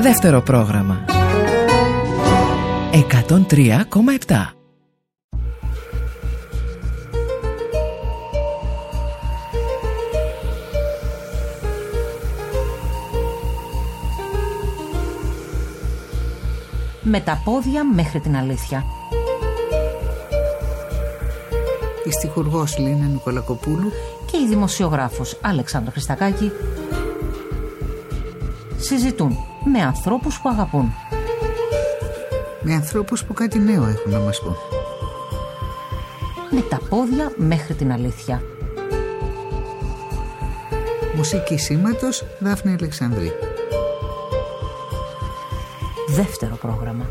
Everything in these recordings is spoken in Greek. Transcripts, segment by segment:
Δεύτερο πρόγραμμα 103,7. Με τα πόδια μέχρι την αλήθεια. Η στιχουργός Λίνα Νικολακοπούλου Και η δημοσιογράφος Αλεξάνδρα Χριστακάκη συζητούν με ανθρώπους που αγαπούν. Με ανθρώπους που κάτι νέο έχουν να μας πούν. Με τα πόδια μέχρι την αλήθεια. Μουσική σήματος Δάφνη Αλεξανδρή. Δεύτερο πρόγραμμα.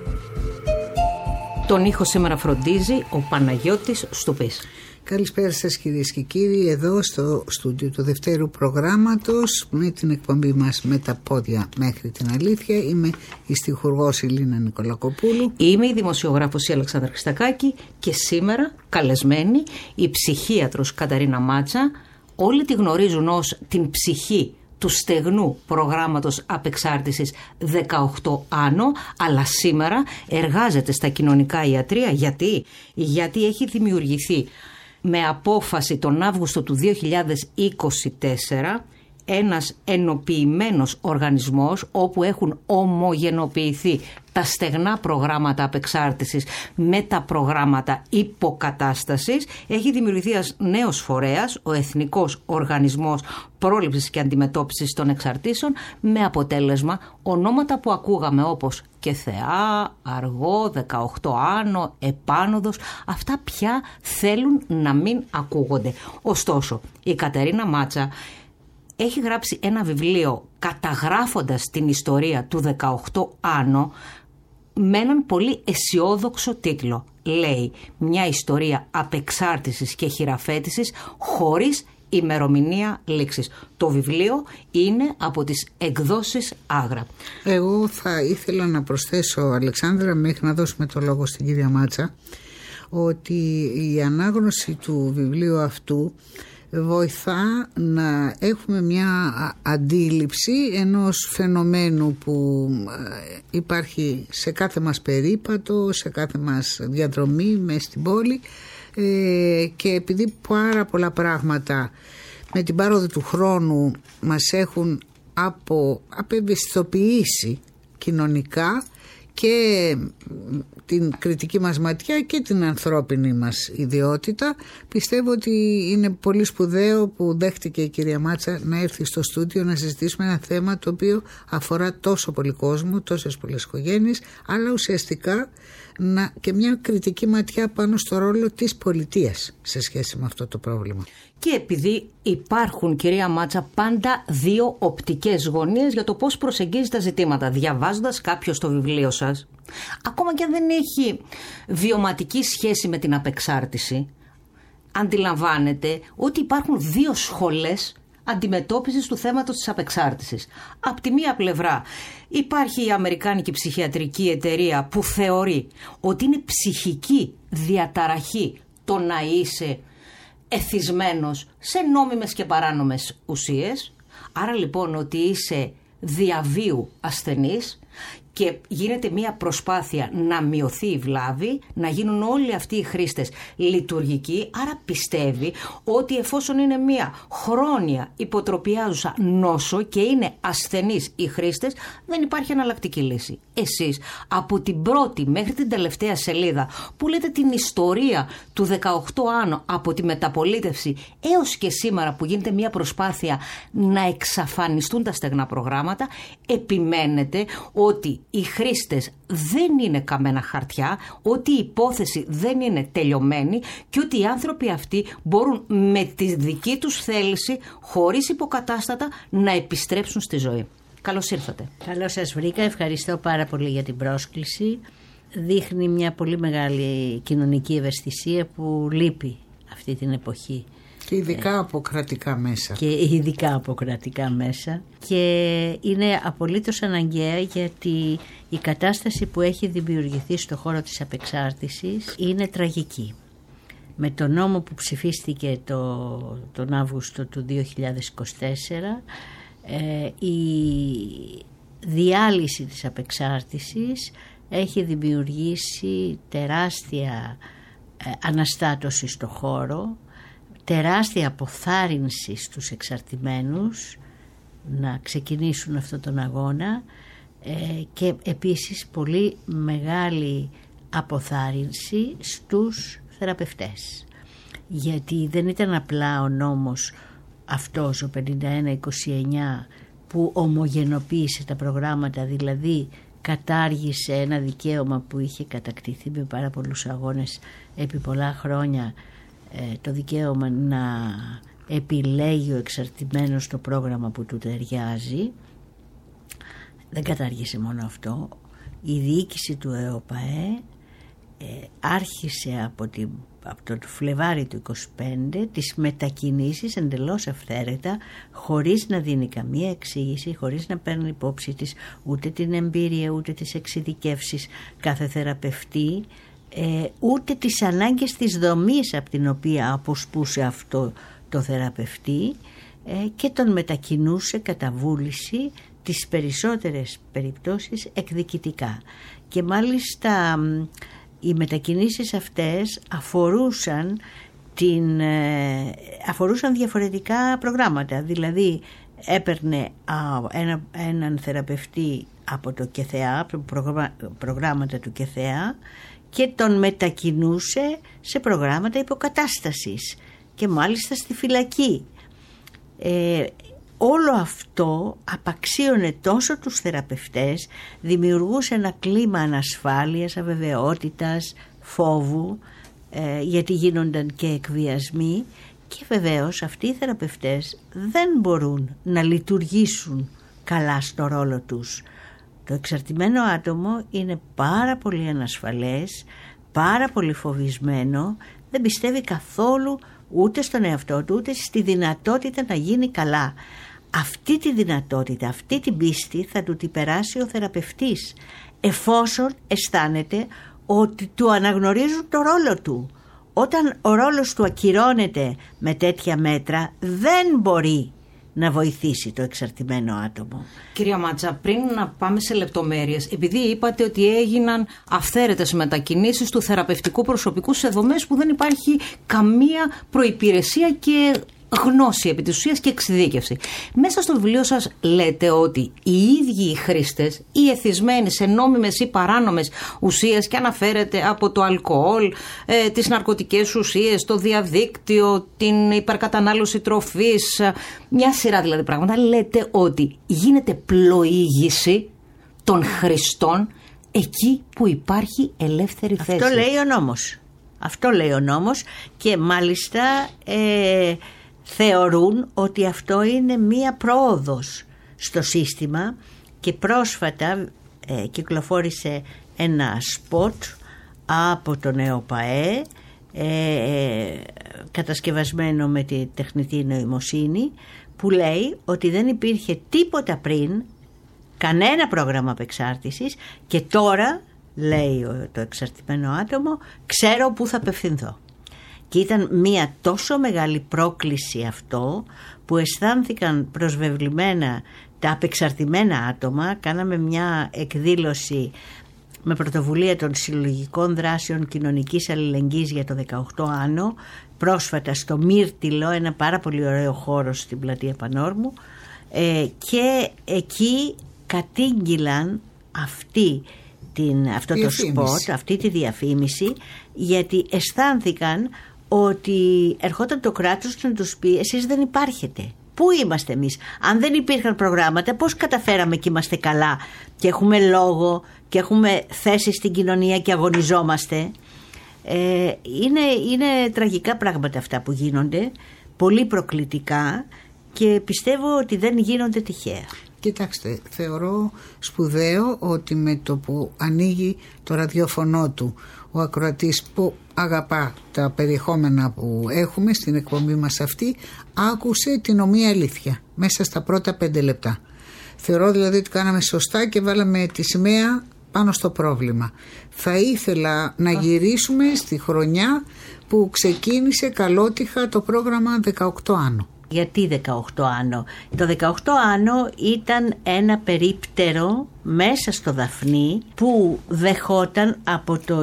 Τον ήχο σήμερα φροντίζει ο Παναγιώτης Στουπής. Καλησπέρα σας κυρίες και κύριοι, εδώ στο στούντιο του δευτέρου προγράμματος με την εκπομπή μας «Με τα πόδια μέχρι την αλήθεια». Είμαι η στιχουργός Λίνα Νικολακοπούλου. Είμαι η δημοσιογράφος η Αλεξάνδρα Χριστακάκη και σήμερα καλεσμένη η ψυχίατρος Καταρίνα Μάτσα. Όλοι τη γνωρίζουν ως την ψυχή του στεγνού προγράμματος απεξάρτησης 18 άνω, αλλά σήμερα εργάζεται στα κοινωνικά ιατρεία. Γιατί έχει δημιουργηθεί με απόφαση τον Αύγουστο του 2024 ένας ενοποιημένος οργανισμός όπου έχουν ομογενοποιηθεί τα στεγνά προγράμματα απεξάρτησης με τα προγράμματα υποκατάστασης. Έχει δημιουργηθεί ένας νέος φορέας, ο Εθνικός Οργανισμός Πρόληψης και Αντιμετώπισης των Εξαρτήσεων, με αποτέλεσμα ονόματα που ακούγαμε όπως και Θεά, Αργό, 18 άνω, Επάνωδος, αυτά πια θέλουν να μην ακούγονται. Ωστόσο, η Κατερίνα Μάτσα έχει γράψει ένα βιβλίο καταγράφοντας την ιστορία του 18 άνω με έναν πολύ αισιόδοξο τίτλο. Λέει «Μια ιστορία απεξάρτησης και χειραφέτησης χωρίς ημερομηνία λήξης». Το βιβλίο είναι από τις εκδόσεις Άγρα. Εγώ θα ήθελα να προσθέσω, Αλεξάνδρα, μέχρι να δώσουμε το λόγο στην κυρία Μάτσα, ότι η ανάγνωση του βιβλίου αυτού βοηθά να έχουμε μια αντίληψη ενός φαινομένου που υπάρχει σε κάθε μας περίπατο, σε κάθε μας διαδρομή μέσα στην πόλη, και επειδή πάρα πολλά πράγματα με την πάροδο του χρόνου μας έχουν απευαισθητοποιήσει κοινωνικά και την κριτική μας ματιά και την ανθρώπινη μας ιδιότητα, πιστεύω ότι είναι πολύ σπουδαίο που δέχτηκε η κυρία Μάτσα να έρθει στο στούντιο να συζητήσουμε ένα θέμα το οποίο αφορά τόσο πολύ κόσμο, τόσες πολλές οικογένειες, αλλά ουσιαστικά και μια κριτική ματιά πάνω στο ρόλο της πολιτείας σε σχέση με αυτό το πρόβλημα. Και επειδή υπάρχουν, κυρία Μάτσα, πάντα δύο οπτικές γωνίες για το πώς προσεγγίζει τα ζητήματα. Διαβάζοντας κάποιος το βιβλίο σας, ακόμα και αν δεν έχει βιωματική σχέση με την απεξάρτηση, αντιλαμβάνεται ότι υπάρχουν δύο σχολές αντιμετώπισης του θέματος της απεξάρτησης. Απ' τη μία πλευρά υπάρχει η Αμερικάνικη Ψυχιατρική Εταιρεία που θεωρεί ότι είναι ψυχική διαταραχή το να είσαι εθισμένος σε νόμιμες και παράνομες ουσίες, άρα λοιπόν ότι είσαι διαβίου ασθενής και γίνεται μια προσπάθεια να μειωθεί η βλάβη, να γίνουν όλοι αυτοί οι χρήστες λειτουργικοί, άρα πιστεύει ότι εφόσον είναι μια χρόνια υποτροπιάζουσα νόσο και είναι ασθενείς οι χρήστες, δεν υπάρχει εναλλακτική λύση. Εσείς από την πρώτη μέχρι την τελευταία σελίδα που λέτε την ιστορία του 18 άνω από τη μεταπολίτευση έως και σήμερα που γίνεται μια προσπάθεια να εξαφανιστούν τα στεγνά προγράμματα, επιμένετε ότι οι χρήστες δεν είναι καμένα χαρτιά, ότι η υπόθεση δεν είναι τελειωμένη και ότι οι άνθρωποι αυτοί μπορούν με τη δική τους θέληση, χωρίς υποκατάστατα, να επιστρέψουν στη ζωή. Καλώς ήρθατε. Καλώς σας βρήκα, ευχαριστώ πάρα πολύ για την πρόσκληση. Δείχνει μια πολύ μεγάλη κοινωνική ευαισθησία που λείπει αυτή την εποχή. Και ειδικά από κρατικά μέσα. Και είναι απολύτως αναγκαία, γιατί η κατάσταση που έχει δημιουργηθεί στο χώρο της απεξάρτησης είναι τραγική. Με τον νόμο που ψηφίστηκε τον Αύγουστο του 2024, διάλυση της απεξάρτησης έχει δημιουργήσει τεράστια αναστάτωση στο χώρο, τεράστια αποθάρρυνση στους εξαρτημένους να ξεκινήσουν αυτόν τον αγώνα και επίσης πολύ μεγάλη αποθάρρυνση στους θεραπευτές, γιατί δεν ήταν απλά ο νόμος αυτός ο 51-29 που ομογενοποίησε τα προγράμματα, δηλαδή κατάργησε ένα δικαίωμα που είχε κατακτηθεί με πάρα πολλούς αγώνες επί πολλά χρόνια, το δικαίωμα να επιλέγει ο εξαρτημένος το πρόγραμμα που του ταιριάζει. Δεν κατάργησε μόνο αυτό. Η διοίκηση του ΕΟΠΑΕ άρχισε από το Φλεβάρι του 25 τις μετακινήσεις εντελώς αυθαίρετα, χωρίς να δίνει καμία εξήγηση, χωρίς να παίρνει υπόψη της ούτε την εμπειρία ούτε τις εξειδικεύσεις κάθε θεραπευτή, ούτε τις ανάγκες της δομής από την οποία αποσπούσε αυτό το θεραπευτή, και τον μετακινούσε κατά βούληση τις περισσότερες περιπτώσεις εκδικητικά. Και μάλιστα οι μετακινήσεις αυτές αφορούσαν διαφορετικά προγράμματα. Δηλαδή έπαιρνε έναν θεραπευτή από το ΚΕΘΕΑ, προγράμματα του ΚΕΘΕΑ, και τον μετακινούσε σε προγράμματα υποκατάστασης και μάλιστα στη φυλακή. Όλο αυτό απαξίωνε τόσο τους θεραπευτές, δημιουργούσε ένα κλίμα ανασφάλειας, αβεβαιότητας, φόβου, γιατί γίνονταν και εκβιασμοί, και βεβαίως αυτοί οι θεραπευτές δεν μπορούν να λειτουργήσουν καλά στο ρόλο τους. Το εξαρτημένο άτομο είναι πάρα πολύ ανασφαλές, πάρα πολύ φοβισμένο, δεν πιστεύει καθόλου ούτε στον εαυτό του, ούτε στη δυνατότητα να γίνει καλά. Αυτή τη δυνατότητα, αυτή την πίστη θα του την περάσει ο θεραπευτής, εφόσον αισθάνεται ότι του αναγνωρίζουν το ρόλο του. Όταν ο ρόλος του ακυρώνεται με τέτοια μέτρα, δεν μπορεί να βοηθήσει το εξαρτημένο άτομο. Κυρία Μάτσα, πριν να πάμε σε λεπτομέρειες, επειδή είπατε ότι έγιναν αυθαίρετες μετακινήσεις του θεραπευτικού προσωπικού σε δομές που δεν υπάρχει καμία προϋπηρεσία και γνώση επί της ουσίας και εξειδίκευση. Μέσα στο βιβλίο σας λέτε ότι οι ίδιοι οι χρήστες, οι εθισμένοι σε νόμιμες ή παράνομες ουσίες, και αναφέρεται από το αλκοόλ, τις ναρκωτικές ουσίες, το διαδίκτυο, την υπερκατανάλωση τροφής, μια σειρά δηλαδή πράγματα, λέτε ότι γίνεται πλοήγηση των χρηστών εκεί που υπάρχει ελεύθερη θέση. Αυτό λέει ο νόμος και μάλιστα θεωρούν ότι αυτό είναι μία πρόοδος στο σύστημα, και πρόσφατα κυκλοφόρησε ένα σποτ από τον ΕΟΠΑΕ, κατασκευασμένο με τη τεχνητή νοημοσύνη, που λέει ότι δεν υπήρχε τίποτα πριν, κανένα πρόγραμμα απεξάρτησης, και τώρα, λέει το εξαρτημένο άτομο, ξέρω πού θα απευθυνθώ. Και ήταν μια τόσο μεγάλη πρόκληση αυτό, που αισθάνθηκαν προσβεβλημένα τα απεξαρτημένα άτομα. Κάναμε μια εκδήλωση με πρωτοβουλία των Συλλογικών Δράσεων Κοινωνικής Αλληλεγγύης για το 18 Άνω, πρόσφατα στο Μύρτιλο, ένα πάρα πολύ ωραίο χώρο στην πλατεία Πανόρμου, και εκεί κατήγγυλαν αυτό το σποτ, αυτή τη διαφήμιση, γιατί αισθάνθηκαν ότι ερχόταν το κράτος να τους πει, εσείς δεν υπάρχετε. Πού είμαστε εμείς? Αν δεν υπήρχαν προγράμματα, πώς καταφέραμε και είμαστε καλά και έχουμε λόγο και έχουμε θέση στην κοινωνία και αγωνιζόμαστε? Είναι τραγικά πράγματα αυτά που γίνονται, πολύ προκλητικά, και πιστεύω ότι δεν γίνονται τυχαία. Κοιτάξτε, θεωρώ σπουδαίο ότι με το που ανοίγει το ραδιόφωνο του ο ακροατής που αγαπά τα περιεχόμενα που έχουμε στην εκπομπή μας αυτή, άκουσε την ομοία αλήθεια μέσα στα πρώτα 5 λεπτά. Θεωρώ δηλαδή ότι κάναμε σωστά και βάλαμε τη σημαία πάνω στο πρόβλημα. Θα ήθελα να γυρίσουμε στη χρονιά που ξεκίνησε καλότυχα το πρόγραμμα 18 Άνω. Γιατί 18 άνω? Το 18 άνω ήταν ένα περίπτερο μέσα στο Δαφνί που δεχόταν από το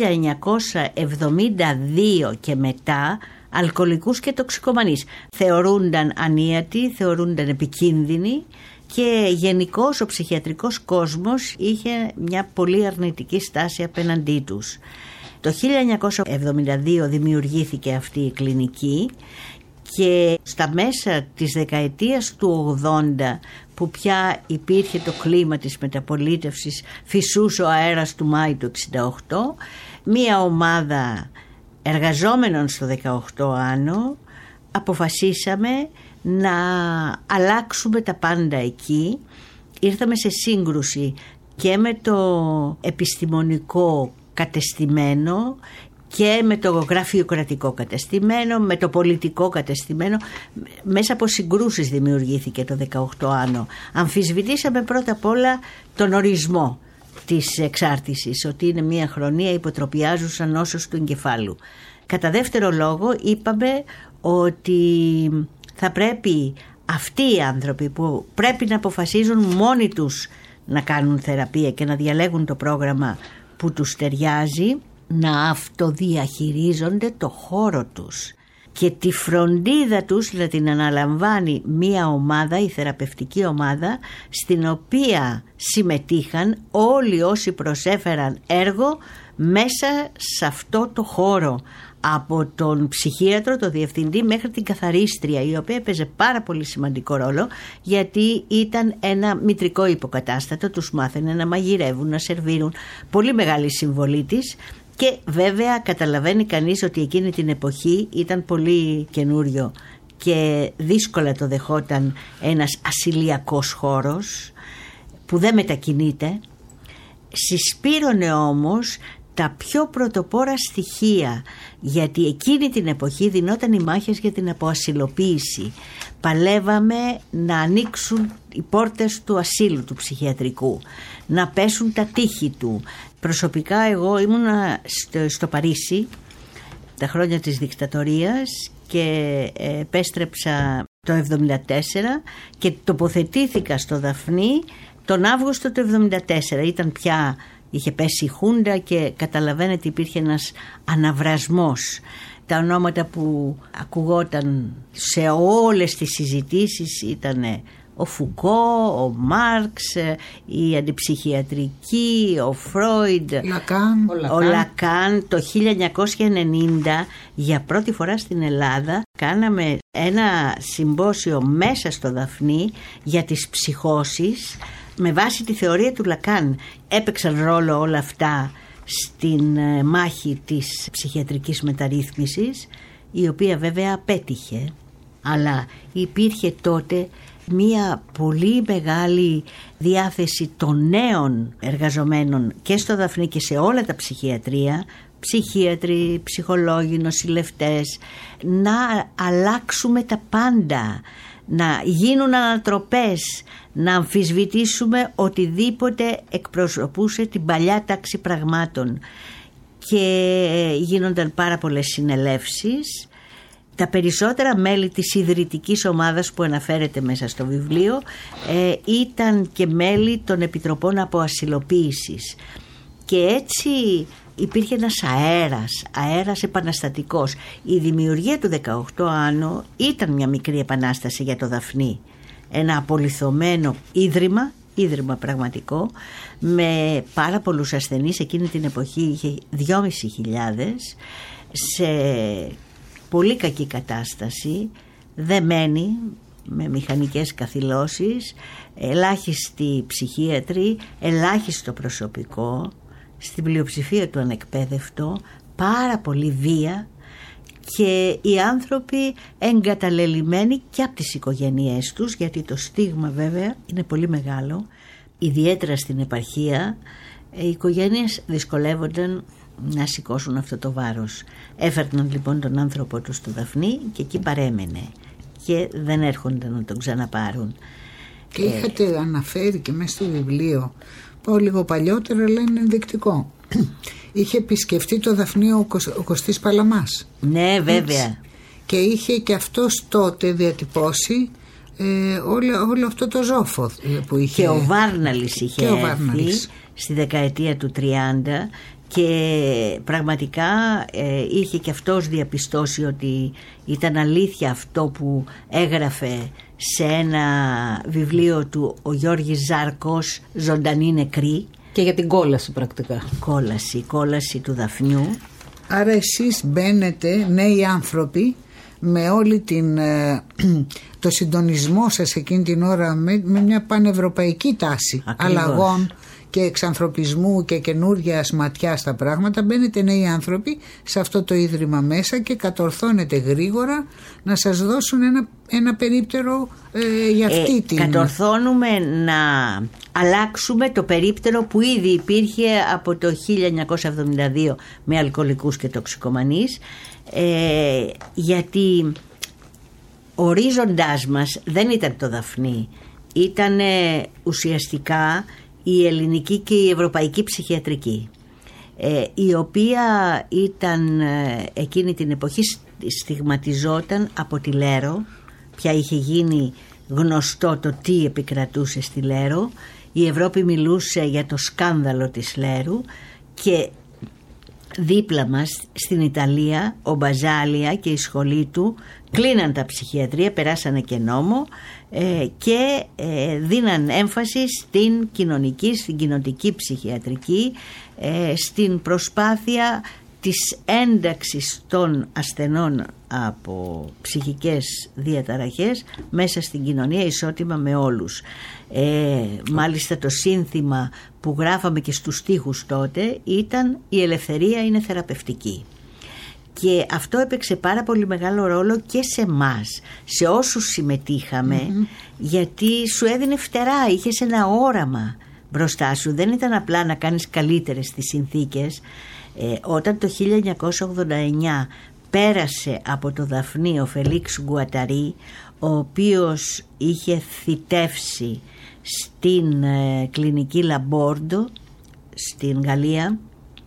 1972 και μετά αλκοολικούς και τοξικομανείς. Θεωρούνταν ανίατοι, θεωρούνταν επικίνδυνοι και γενικώς ο ψυχιατρικός κόσμος είχε μια πολύ αρνητική στάση απέναντί τους. Το 1972 δημιουργήθηκε αυτή η κλινική και στα μέσα της δεκαετίας του 80, που πια υπήρχε το κλίμα της μεταπολίτευσης, φυσούσε ο αέρας του Μάη του 68, μία ομάδα εργαζόμενων στο 18 άνω αποφασίσαμε να αλλάξουμε τα πάντα εκεί. Ήρθαμε σε σύγκρουση και με το επιστημονικό κατεστημένο και με το γραφειοκρατικό κατεστημένο, με το πολιτικό κατεστημένο. Μέσα από συγκρούσεις δημιουργήθηκε το 18 άνω. Αμφισβητήσαμε πρώτα απ' όλα τον ορισμό της εξάρτησης, ότι είναι μια χρονία υποτροπιάζουσα νόσος του εγκεφάλου. Κατά δεύτερο λόγο είπαμε ότι θα πρέπει αυτοί οι άνθρωποι που πρέπει να αποφασίζουν μόνοι τους να κάνουν θεραπεία και να διαλέγουν το πρόγραμμα που τους ταιριάζει, να αυτοδιαχειρίζονται το χώρο τους και τη φροντίδα τους να την αναλαμβάνει μία ομάδα, η θεραπευτική ομάδα, στην οποία συμμετείχαν όλοι όσοι προσέφεραν έργο μέσα σε αυτό το χώρο, από τον ψυχίατρο, τον διευθυντή μέχρι την καθαρίστρια, η οποία έπαιζε πάρα πολύ σημαντικό ρόλο, γιατί ήταν ένα μητρικό υποκατάστατο, τους μάθαινε να μαγειρεύουν, να σερβίρουν, πολύ μεγάλη συμβολή της. Και βέβαια καταλαβαίνει κανείς ότι εκείνη την εποχή ήταν πολύ καινούριο και δύσκολα το δεχόταν ένας ασυλιακός χώρος που δεν μετακινείται. Συσπήρωνε όμως τα πιο πρωτοπόρα στοιχεία, γιατί εκείνη την εποχή δινόταν οι μάχες για την αποασυλοποίηση. Παλεύαμε να ανοίξουν οι πόρτες του ασύλου του ψυχιατρικού, να πέσουν τα τείχη του. Προσωπικά εγώ ήμουνα στο Παρίσι τα χρόνια της δικτατορίας και επέστρεψα το 1974 και τοποθετήθηκα στο Δαφνί τον Αύγουστο του 1974. Είχε πέσει η Χούντα και καταλαβαίνετε υπήρχε ένας αναβρασμός. Τα ονόματα που ακουγόταν σε όλες τις συζητήσεις ήταν ο Φουκώ, ο Μάρξ, η αντιψυχιατρική, ο Φρόιντ, ο Λακάν. Το 1990 για πρώτη φορά στην Ελλάδα κάναμε ένα συμπόσιο μέσα στο Δαφνί για τις ψυχώσεις με βάση τη θεωρία του Λακάν. Έπαιξαν ρόλο όλα αυτά στην μάχη της ψυχιατρικής μεταρρύθμισης, η οποία βέβαια απέτυχε, αλλά υπήρχε τότε μία πολύ μεγάλη διάθεση των νέων εργαζομένων και στο Δαφνί και σε όλα τα ψυχιατρία, ψυχίατροι, ψυχολόγοι, νοσηλευτές, να αλλάξουμε τα πάντα, να γίνουν ανατροπές, να αμφισβητήσουμε οτιδήποτε εκπροσωπούσε την παλιά τάξη πραγμάτων. Και γίνονταν πάρα πολλές συνελεύσεις. Τα περισσότερα μέλη της ιδρυτικής ομάδας που αναφέρεται μέσα στο βιβλίο ήταν και μέλη των επιτροπών αποασυλοποίησης. Και έτσι υπήρχε ένας αέρας επαναστατικός. Η δημιουργία του 18 άνω ήταν μια μικρή επανάσταση για το Δαφνί. Ένα απολιθωμένο ίδρυμα πραγματικό, με πάρα πολλούς ασθενείς. Εκείνη την εποχή είχε 2.500, σε πολύ κακή κατάσταση, δεμένοι με μηχανικές καθυλώσεις, ελάχιστοι ψυχίατροι, ελάχιστο προσωπικό, στην πλειοψηφία του ανεκπαίδευτο, πάρα πολύ βία και οι άνθρωποι εγκαταλελειμμένοι και από τις οικογένειές τους, γιατί το στίγμα βέβαια είναι πολύ μεγάλο, ιδιαίτερα στην επαρχία. Οι οικογένειες δυσκολεύονταν να σηκώσουν αυτό το βάρος. Έφερναν λοιπόν τον άνθρωπο του στο Δαφνί και εκεί παρέμενε και δεν έρχονταν να τον ξαναπάρουν. Και είχατε αναφέρει και μέσα στο βιβλίο, πάω λίγο παλιότερα αλλά είναι ενδεικτικό, είχε επισκεφτεί το Δαφνί ο Κωστής Παλαμάς. Ναι, βέβαια. και είχε και αυτός τότε διατυπώσει όλο αυτό το ζόφο που είχε. Και ο Βάρναλης είχε έρθει στη δεκαετία του 30 και πραγματικά είχε και αυτός διαπιστώσει ότι ήταν αλήθεια αυτό που έγραφε σε ένα βιβλίο του ο Γιώργης Ζάρκος, «Ζωντανή νεκρή». Και για την κόλαση πρακτικά. Κόλαση του Δαφνιού. Άρα εσείς μπαίνετε νέοι άνθρωποι με όλη το συντονισμό σας εκείνη την ώρα με μια πανευρωπαϊκή τάση. Ακριβώς. Αλλαγών και εξανθρωπισμού και καινούργιας ματιάς στα πράγματα. Μπαίνετε νέοι άνθρωποι σε αυτό το ίδρυμα μέσα και κατορθώνετε γρήγορα να σας δώσουν ένα περίπτερο για αυτή την... Κατορθώνουμε να αλλάξουμε το περίπτερο που ήδη υπήρχε από το 1972 με αλκοολικούς και τοξικομανείς, γιατί ορίζοντάς μας δεν ήταν το Δαφνί, ήταν ουσιαστικά η ελληνική και η ευρωπαϊκή ψυχιατρική, η οποία ήταν εκείνη την εποχή στιγματιζόταν από τη Λέρο. Πια είχε γίνει γνωστό το τι επικρατούσε στη Λέρο. Η Ευρώπη μιλούσε για το σκάνδαλο της Λέρου και δίπλα μας στην Ιταλία ο Μπαζάλια και η σχολή του κλείναν τα ψυχιατρία, περάσανε και νόμο και δίναν έμφαση στην κοινωνική, στην κοινοτική ψυχιατρική, στην προσπάθεια της ένταξης των ασθενών από ψυχικές διαταραχές μέσα στην κοινωνία ισότιμα με όλους. Μάλιστα το σύνθημα που γράφαμε και στους στίχους τότε ήταν «Η ελευθερία είναι θεραπευτική». Και αυτό έπαιξε πάρα πολύ μεγάλο ρόλο και σε μας, σε όσους συμμετείχαμε, γιατί σου έδινε φτερά, είχες ένα όραμα μπροστά σου, δεν ήταν απλά να κάνεις καλύτερες τις συνθήκες. Όταν το 1989 πέρασε από το Δαφνί ο Φελίξ Γκουαταρί, ο οποίος είχε θητεύσει στην κλινική Λαμπόρντο στην Γαλλία,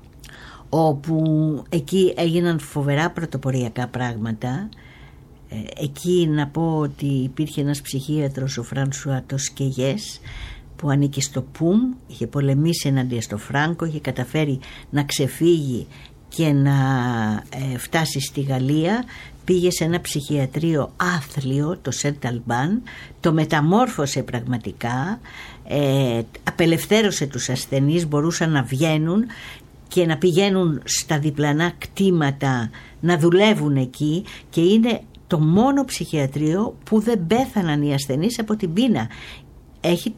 όπου εκεί έγιναν φοβερά πρωτοποριακά πράγματα. Εκεί να πω ότι υπήρχε ένας ψυχίατρος, ο Φρανσουά Τοσκεγιές, που ανήκει στο ΠΟΥΜ, είχε πολεμήσει εναντίον στο Φράγκο, είχε καταφέρει να ξεφύγει και να φτάσει στη Γαλλία. Πήγε σε ένα ψυχιατρίο άθλιο, το Σεντ Αλμπάν, το μεταμόρφωσε πραγματικά, απελευθέρωσε τους ασθενείς, μπορούσαν να βγαίνουν και να πηγαίνουν στα διπλανά κτήματα να δουλεύουν εκεί, και είναι το μόνο ψυχιατρίο που δεν πέθαναν οι ασθενείς από την πείνα. Έχει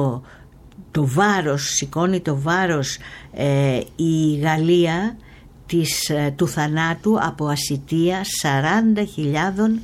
το βάρος, σηκώνει το βάρος η Γαλλία του θανάτου από ασιτεία 40.000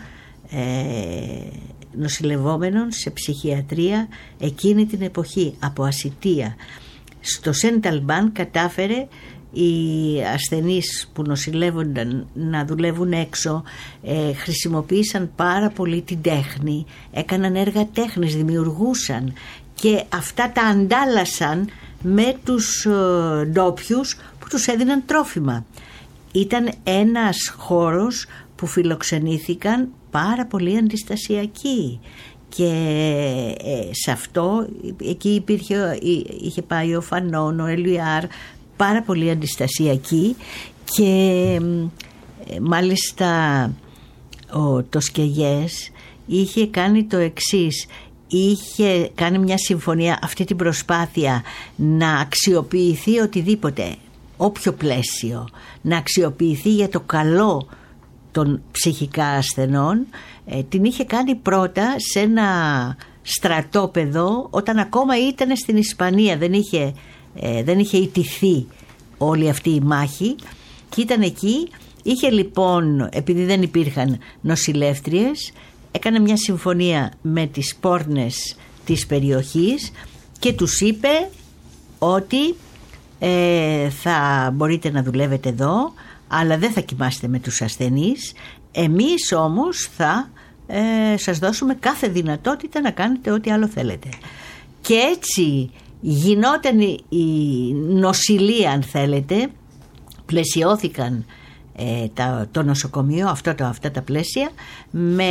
νοσηλευόμενων σε ψυχιατρία εκείνη την εποχή, από ασιτεία. Στο Σεντ Αλμπάν κατάφερε οι ασθενείς που νοσηλεύονταν να δουλεύουν έξω, χρησιμοποίησαν πάρα πολύ την τέχνη, έκαναν έργα τέχνης, δημιουργούσαν, και αυτά τα αντάλλασαν με τους ντόπιους που τους έδιναν τρόφιμα. Ήταν ένας χώρος που φιλοξενήθηκαν πάρα πολύ αντιστασιακοί, και σε αυτό εκεί είχε πάει ο Φανών, ο Ελουιάρ, πάρα πολύ αντιστασιακοί, και μάλιστα ο Τοσκεγιές είχε κάνει το εξής. Είχε κάνει μια συμφωνία, αυτή την προσπάθεια να αξιοποιηθεί οτιδήποτε, όποιο πλαίσιο, να αξιοποιηθεί για το καλό των ψυχικά ασθενών. Την είχε κάνει πρώτα σε ένα στρατόπεδο, όταν ακόμα ήταν στην Ισπανία, δεν είχε ιτηθεί όλη αυτή η μάχη, και ήταν εκεί. Είχε λοιπόν, επειδή δεν υπήρχαν νοσηλεύτριες, έκανε μια συμφωνία με τις πόρνες της περιοχής και τους είπε ότι θα μπορείτε να δουλεύετε εδώ, αλλά δεν θα κοιμάστε με τους ασθενείς, εμείς όμως θα σας δώσουμε κάθε δυνατότητα να κάνετε ό,τι άλλο θέλετε. Και έτσι γινόταν η νοσηλεία, αν θέλετε, πλαισιώθηκαν το νοσοκομείο, αυτά τα πλαίσια, με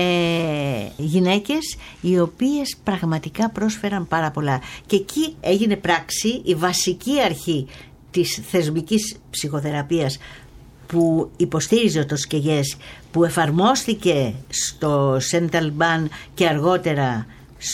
γυναίκες οι οποίες πραγματικά πρόσφεραν πάρα πολλά. Και εκεί έγινε πράξη η βασική αρχή της θεσμικής ψυχοθεραπείας που υποστήριζε το Σκεγιές, που εφαρμόστηκε στο Σεντ Αλμπάν και αργότερα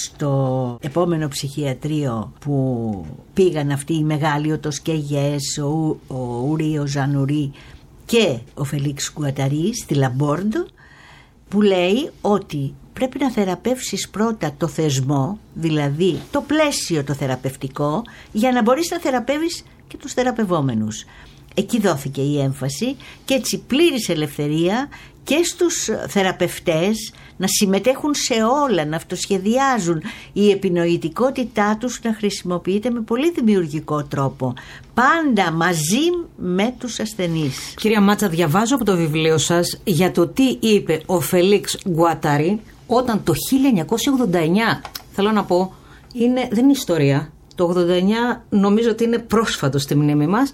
στο επόμενο ψυχιατρίο που πήγαν αυτοί οι μεγάλοι, ο Σκεγιές, ο Ουρί, ο Ζανουρί και ο Φελίξ Γκουαταρί στη Λαμπόρντο, που λέει ότι πρέπει να θεραπεύσεις πρώτα το θεσμό, δηλαδή το πλαίσιο το θεραπευτικό, για να μπορείς να θεραπεύεις και τους θεραπευόμενους. Εκεί δόθηκε η έμφαση και έτσι πλήρης ελευθερία και στους θεραπευτές να συμμετέχουν σε όλα, να αυτοσχεδιάζουν, η επινοητικότητά τους να χρησιμοποιείται με πολύ δημιουργικό τρόπο, πάντα μαζί με τους ασθενείς. Κυρία Μάτσα, διαβάζω από το βιβλίο σας για το τι είπε ο Φελίξ Γκουαταρί όταν το 1989, θέλω να πω, δεν είναι ιστορία, το 89 νομίζω ότι είναι πρόσφατο στη μνήμη μας,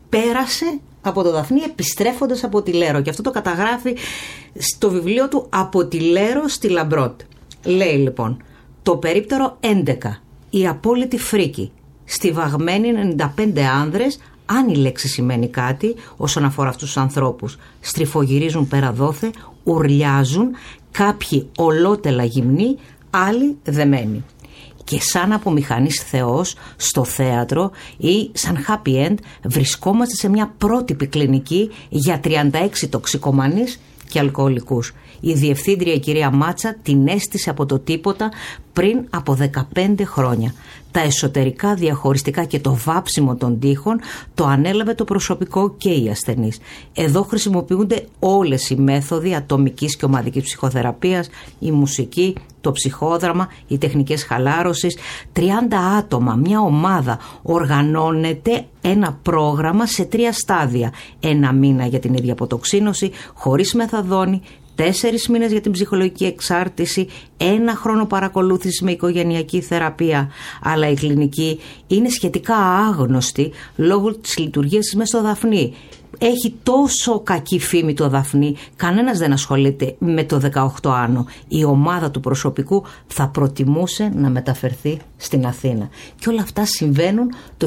πέρασε από το Δαφνί επιστρέφοντας από τη Λέρο, και αυτό το καταγράφει στο βιβλίο του «Από τη Λέρο στη Λαμπρότ». Λέει λοιπόν: το περίπτερο 11, η απόλυτη φρίκη, στιβαγμένοι 95 άνδρες, αν η λέξη σημαίνει κάτι όσον αφορά αυτούς τους ανθρώπους, στριφογυρίζουν πέρα δόθε, ουρλιάζουν, κάποιοι ολότελα γυμνοί, άλλοι δεμένοι. Και σαν από μηχανής Θεός στο θέατρο ή σαν happy end βρισκόμαστε σε μια πρότυπη κλινική για 36 τοξικομανείς και αλκοολικούς. Η διευθύντρια, η κυρία Μάτσα, την έστησε από το τίποτα πριν από 15 χρόνια. Τα εσωτερικά διαχωριστικά και το βάψιμο των τοίχων το ανέλαβε το προσωπικό και οι ασθενείς. Εδώ χρησιμοποιούνται όλες οι μέθοδοι ατομικής και ομαδικής ψυχοθεραπείας, η μουσική, το ψυχόδραμα, οι τεχνικές χαλάρωσης. 30 άτομα, μια ομάδα, οργανώνεται ένα πρόγραμμα σε 3 στάδια. 1 μήνα για την ίδια αποτοξίνωση, χωρίς μεθαδόνη, 4 μήνες για την ψυχολογική εξάρτηση, 1 χρόνο παρακολούθηση με οικογενειακή θεραπεία. Αλλά η κλινική είναι σχετικά άγνωστη λόγω της λειτουργίας της μέσα στο Δαφνί. Έχει τόσο κακή φήμη το Δαφνί, κανένας δεν ασχολείται με το 18 άνω. Η ομάδα του προσωπικού θα προτιμούσε να μεταφερθεί στην Αθήνα. Και όλα αυτά συμβαίνουν το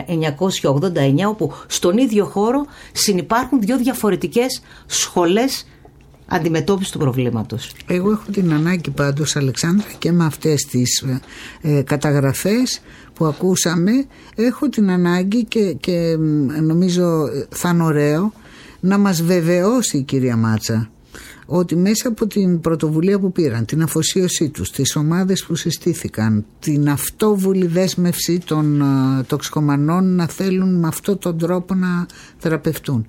1989, όπου στον ίδιο χώρο συνυπάρχουν 2 διαφορετικές σχολές αντιμετώπιση του προβλήματος. Εγώ έχω την ανάγκη πάντως, Αλεξάνδρα, και με αυτές τις καταγραφές που ακούσαμε, έχω την ανάγκη και νομίζω θα είναι ωραίο να μας βεβαιώσει η κυρία Μάτσα ότι μέσα από την πρωτοβουλία που πήραν, την αφοσίωσή τους, τις ομάδες που συστήθηκαν, την αυτόβουλη δέσμευση των τοξικομανών να θέλουν με αυτόν τον τρόπο να θεραπευτούν,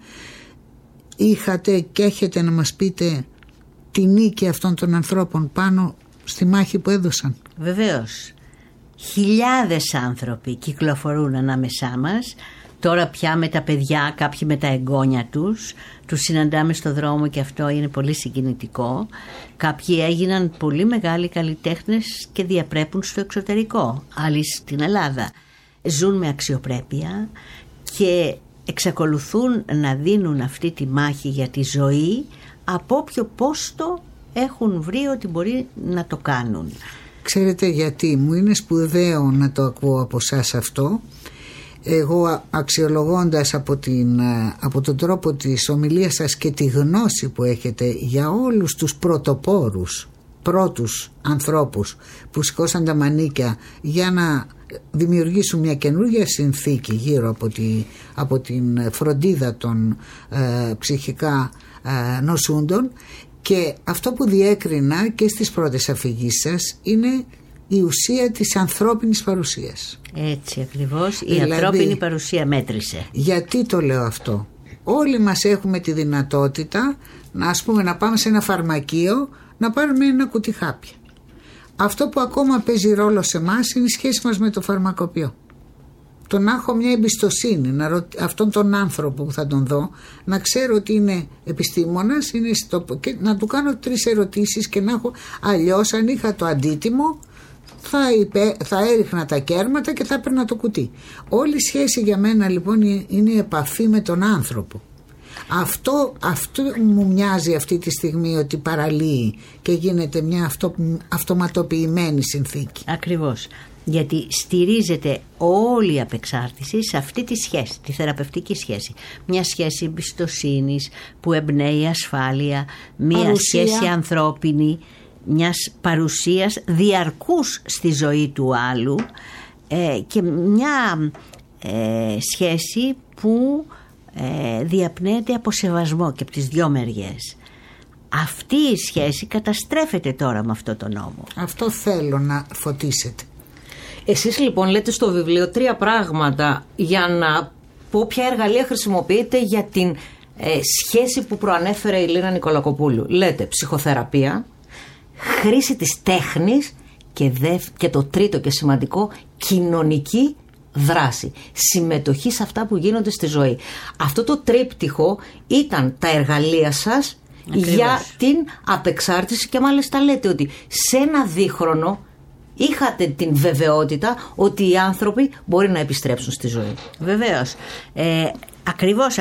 είχατε και έχετε να μας πείτε τη νίκη αυτών των ανθρώπων πάνω στη μάχη που έδωσαν? Βεβαίως. Χιλιάδες άνθρωποι κυκλοφορούν ανάμεσά μας. Τώρα πια με τα παιδιά, κάποιοι με τα εγγόνια τους συναντάμε στο δρόμο και αυτό είναι πολύ συγκινητικό. Κάποιοι έγιναν πολύ μεγάλοι καλλιτέχνες και διαπρέπουν στο εξωτερικό, άλλοι στην Ελλάδα. Ζουν με αξιοπρέπεια και εξακολουθούν να δίνουν αυτή τη μάχη για τη ζωή από όποιο πόστο έχουν βρει ότι μπορεί να το κάνουν. Ξέρετε γιατί μου είναι σπουδαίο να το ακούω από εσάς αυτό? Εγώ, αξιολογώντας από τον τρόπο της ομιλίας σας και τη γνώση που έχετε για όλους τους πρωτοπόρους, πρώτους ανθρώπους που σηκώσαν τα μανίκια για να δημιουργήσουν μια καινούργια συνθήκη γύρω από την φροντίδα των ψυχικά νοσούντων, και αυτό που διέκρινα και στις πρώτες αφηγήσεις σας είναι η ουσία της ανθρώπινης παρουσίας. Έτσι ακριβώς, η ανθρώπινη παρουσία μέτρησε. Γιατί το λέω αυτό? Όλοι μας έχουμε τη δυνατότητα να πάμε σε ένα φαρμακείο να πάρουμε ένα κουτί χάπια. Αυτό που ακόμα παίζει ρόλο σε εμάς είναι η σχέση μας με το φαρμακοποιό. Το να έχω μια εμπιστοσύνη, αυτόν τον άνθρωπο που θα τον δω, να ξέρω ότι είναι επιστήμονας, και να του κάνω 3 ερωτήσεις και να έχω, αλλιώς αν είχα το αντίτιμο θα έριχνα τα κέρματα και θα έπαιρνα το κουτί. Όλη η σχέση για μένα λοιπόν είναι η επαφή με τον άνθρωπο. Αυτό μου μοιάζει αυτή τη στιγμή, ότι παραλύει και γίνεται μια αυτοματοποιημένη συνθήκη. Ακριβώς. Γιατί στηρίζεται όλη η απεξάρτηση σε αυτή τη σχέση, τη θεραπευτική σχέση. Μια σχέση εμπιστοσύνης που εμπνέει ασφάλεια, μια σχέση ανθρώπινη, μιας παρουσίας διαρκούς στη ζωή του άλλου, και μια σχέση που διαπνέεται από σεβασμό και από τις δυο μεριές. Αυτή η σχέση καταστρέφεται τώρα με αυτό το νόμο. Αυτό θέλω να φωτίσετε. Εσείς λοιπόν λέτε στο βιβλίο 3 πράγματα για να πω ποια εργαλεία χρησιμοποιείτε για την σχέση που προανέφερε η Λίνα Νικολακοπούλου. Λέτε ψυχοθεραπεία, χρήση της τέχνης και το τρίτο και σημαντικό, κοινωνική δράση, συμμετοχή σε αυτά που γίνονται στη ζωή. Αυτό το τρίπτυχο ήταν τα εργαλεία σας. Ακριβώς. Για την απεξάρτηση, και μάλιστα λέτε ότι σε ένα δίχρονο είχατε την βεβαιότητα ότι οι άνθρωποι μπορεί να επιστρέψουν στη ζωή. Βεβαίως. Ακριβώς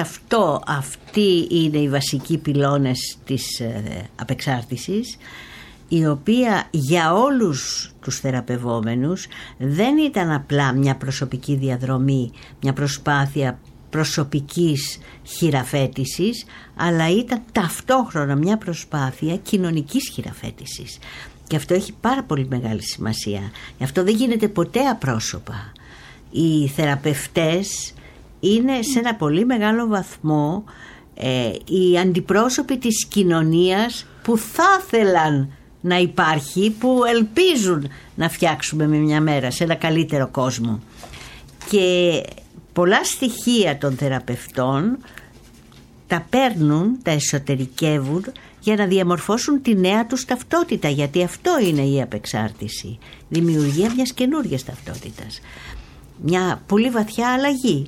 αυτοί είναι οι βασικοί πυλώνες της απεξάρτησης, η οποία για όλους τους θεραπευόμενους δεν ήταν απλά μια προσωπική διαδρομή, μια προσπάθεια προσωπικής χειραφέτησης, αλλά ήταν ταυτόχρονα μια προσπάθεια κοινωνικής χειραφέτησης. Και αυτό έχει πάρα πολύ μεγάλη σημασία. Γι' αυτό δεν γίνεται ποτέ απρόσωπα. Οι θεραπευτές είναι σε ένα πολύ μεγάλο βαθμό οι αντιπρόσωποι της κοινωνίας που θα ήθελαν να υπάρχει, που ελπίζουν να φτιάξουμε με μια μέρα σε ένα καλύτερο κόσμο. Και πολλά στοιχεία των θεραπευτών τα παίρνουν, τα εσωτερικεύουν για να διαμορφώσουν τη νέα τους ταυτότητα, γιατί αυτό είναι η απεξάρτηση, δημιουργία μιας καινούργιας ταυτότητας, μια πολύ βαθιά αλλαγή.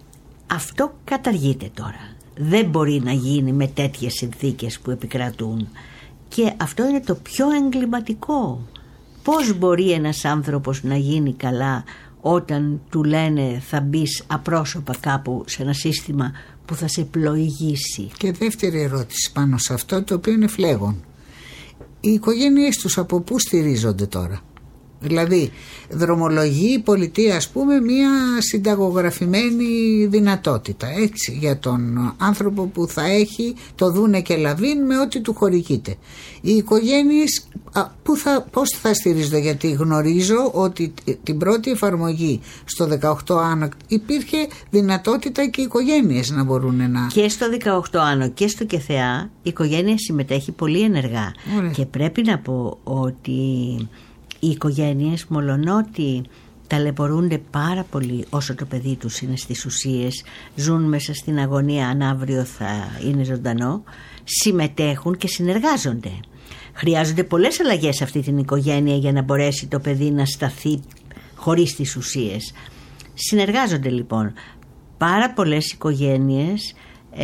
Αυτό καταργείται τώρα, δεν μπορεί να γίνει με τέτοιες συνθήκες που επικρατούν, και αυτό είναι το πιο εγκληματικό. Πώς μπορεί ένας άνθρωπος να γίνει καλά όταν του λένε θα μπεις απρόσωπα κάπου σε ένα σύστημα που θα σε πλοηγήσει? Και δεύτερη ερώτηση πάνω σε αυτό, το οποίο είναι φλέγον. Οι οικογένειες τους από πού στηρίζονται τώρα? Δηλαδή δρομολογεί η πολιτεία, ας πούμε, μια συνταγογραφημένη δυνατότητα, έτσι, για τον άνθρωπο που θα έχει το δούνε και λαβίν με ό,τι του χορηγείται. Οι οικογένειες πώς θα στηρίζονται? Γιατί γνωρίζω ότι την πρώτη εφαρμογή στο 18 άνω υπήρχε δυνατότητα και οι οικογένειες να μπορούν να... Και στο 18 άνω και στο ΚΕΘΕΑ η οικογένεια συμμετέχει πολύ ενεργά. Ωραία. Και πρέπει να πω ότι οι οικογένειες, μολονότι ταλαιπωρούνται πάρα πολύ όσο το παιδί τους είναι στις ουσίες, ζουν μέσα στην αγωνία αν αύριο θα είναι ζωντανό, συμμετέχουν και συνεργάζονται. Χρειάζονται πολλές αλλαγές σε αυτή την οικογένεια για να μπορέσει το παιδί να σταθεί χωρίς τις ουσίες. Συνεργάζονται λοιπόν. Πάρα πολλές οικογένειες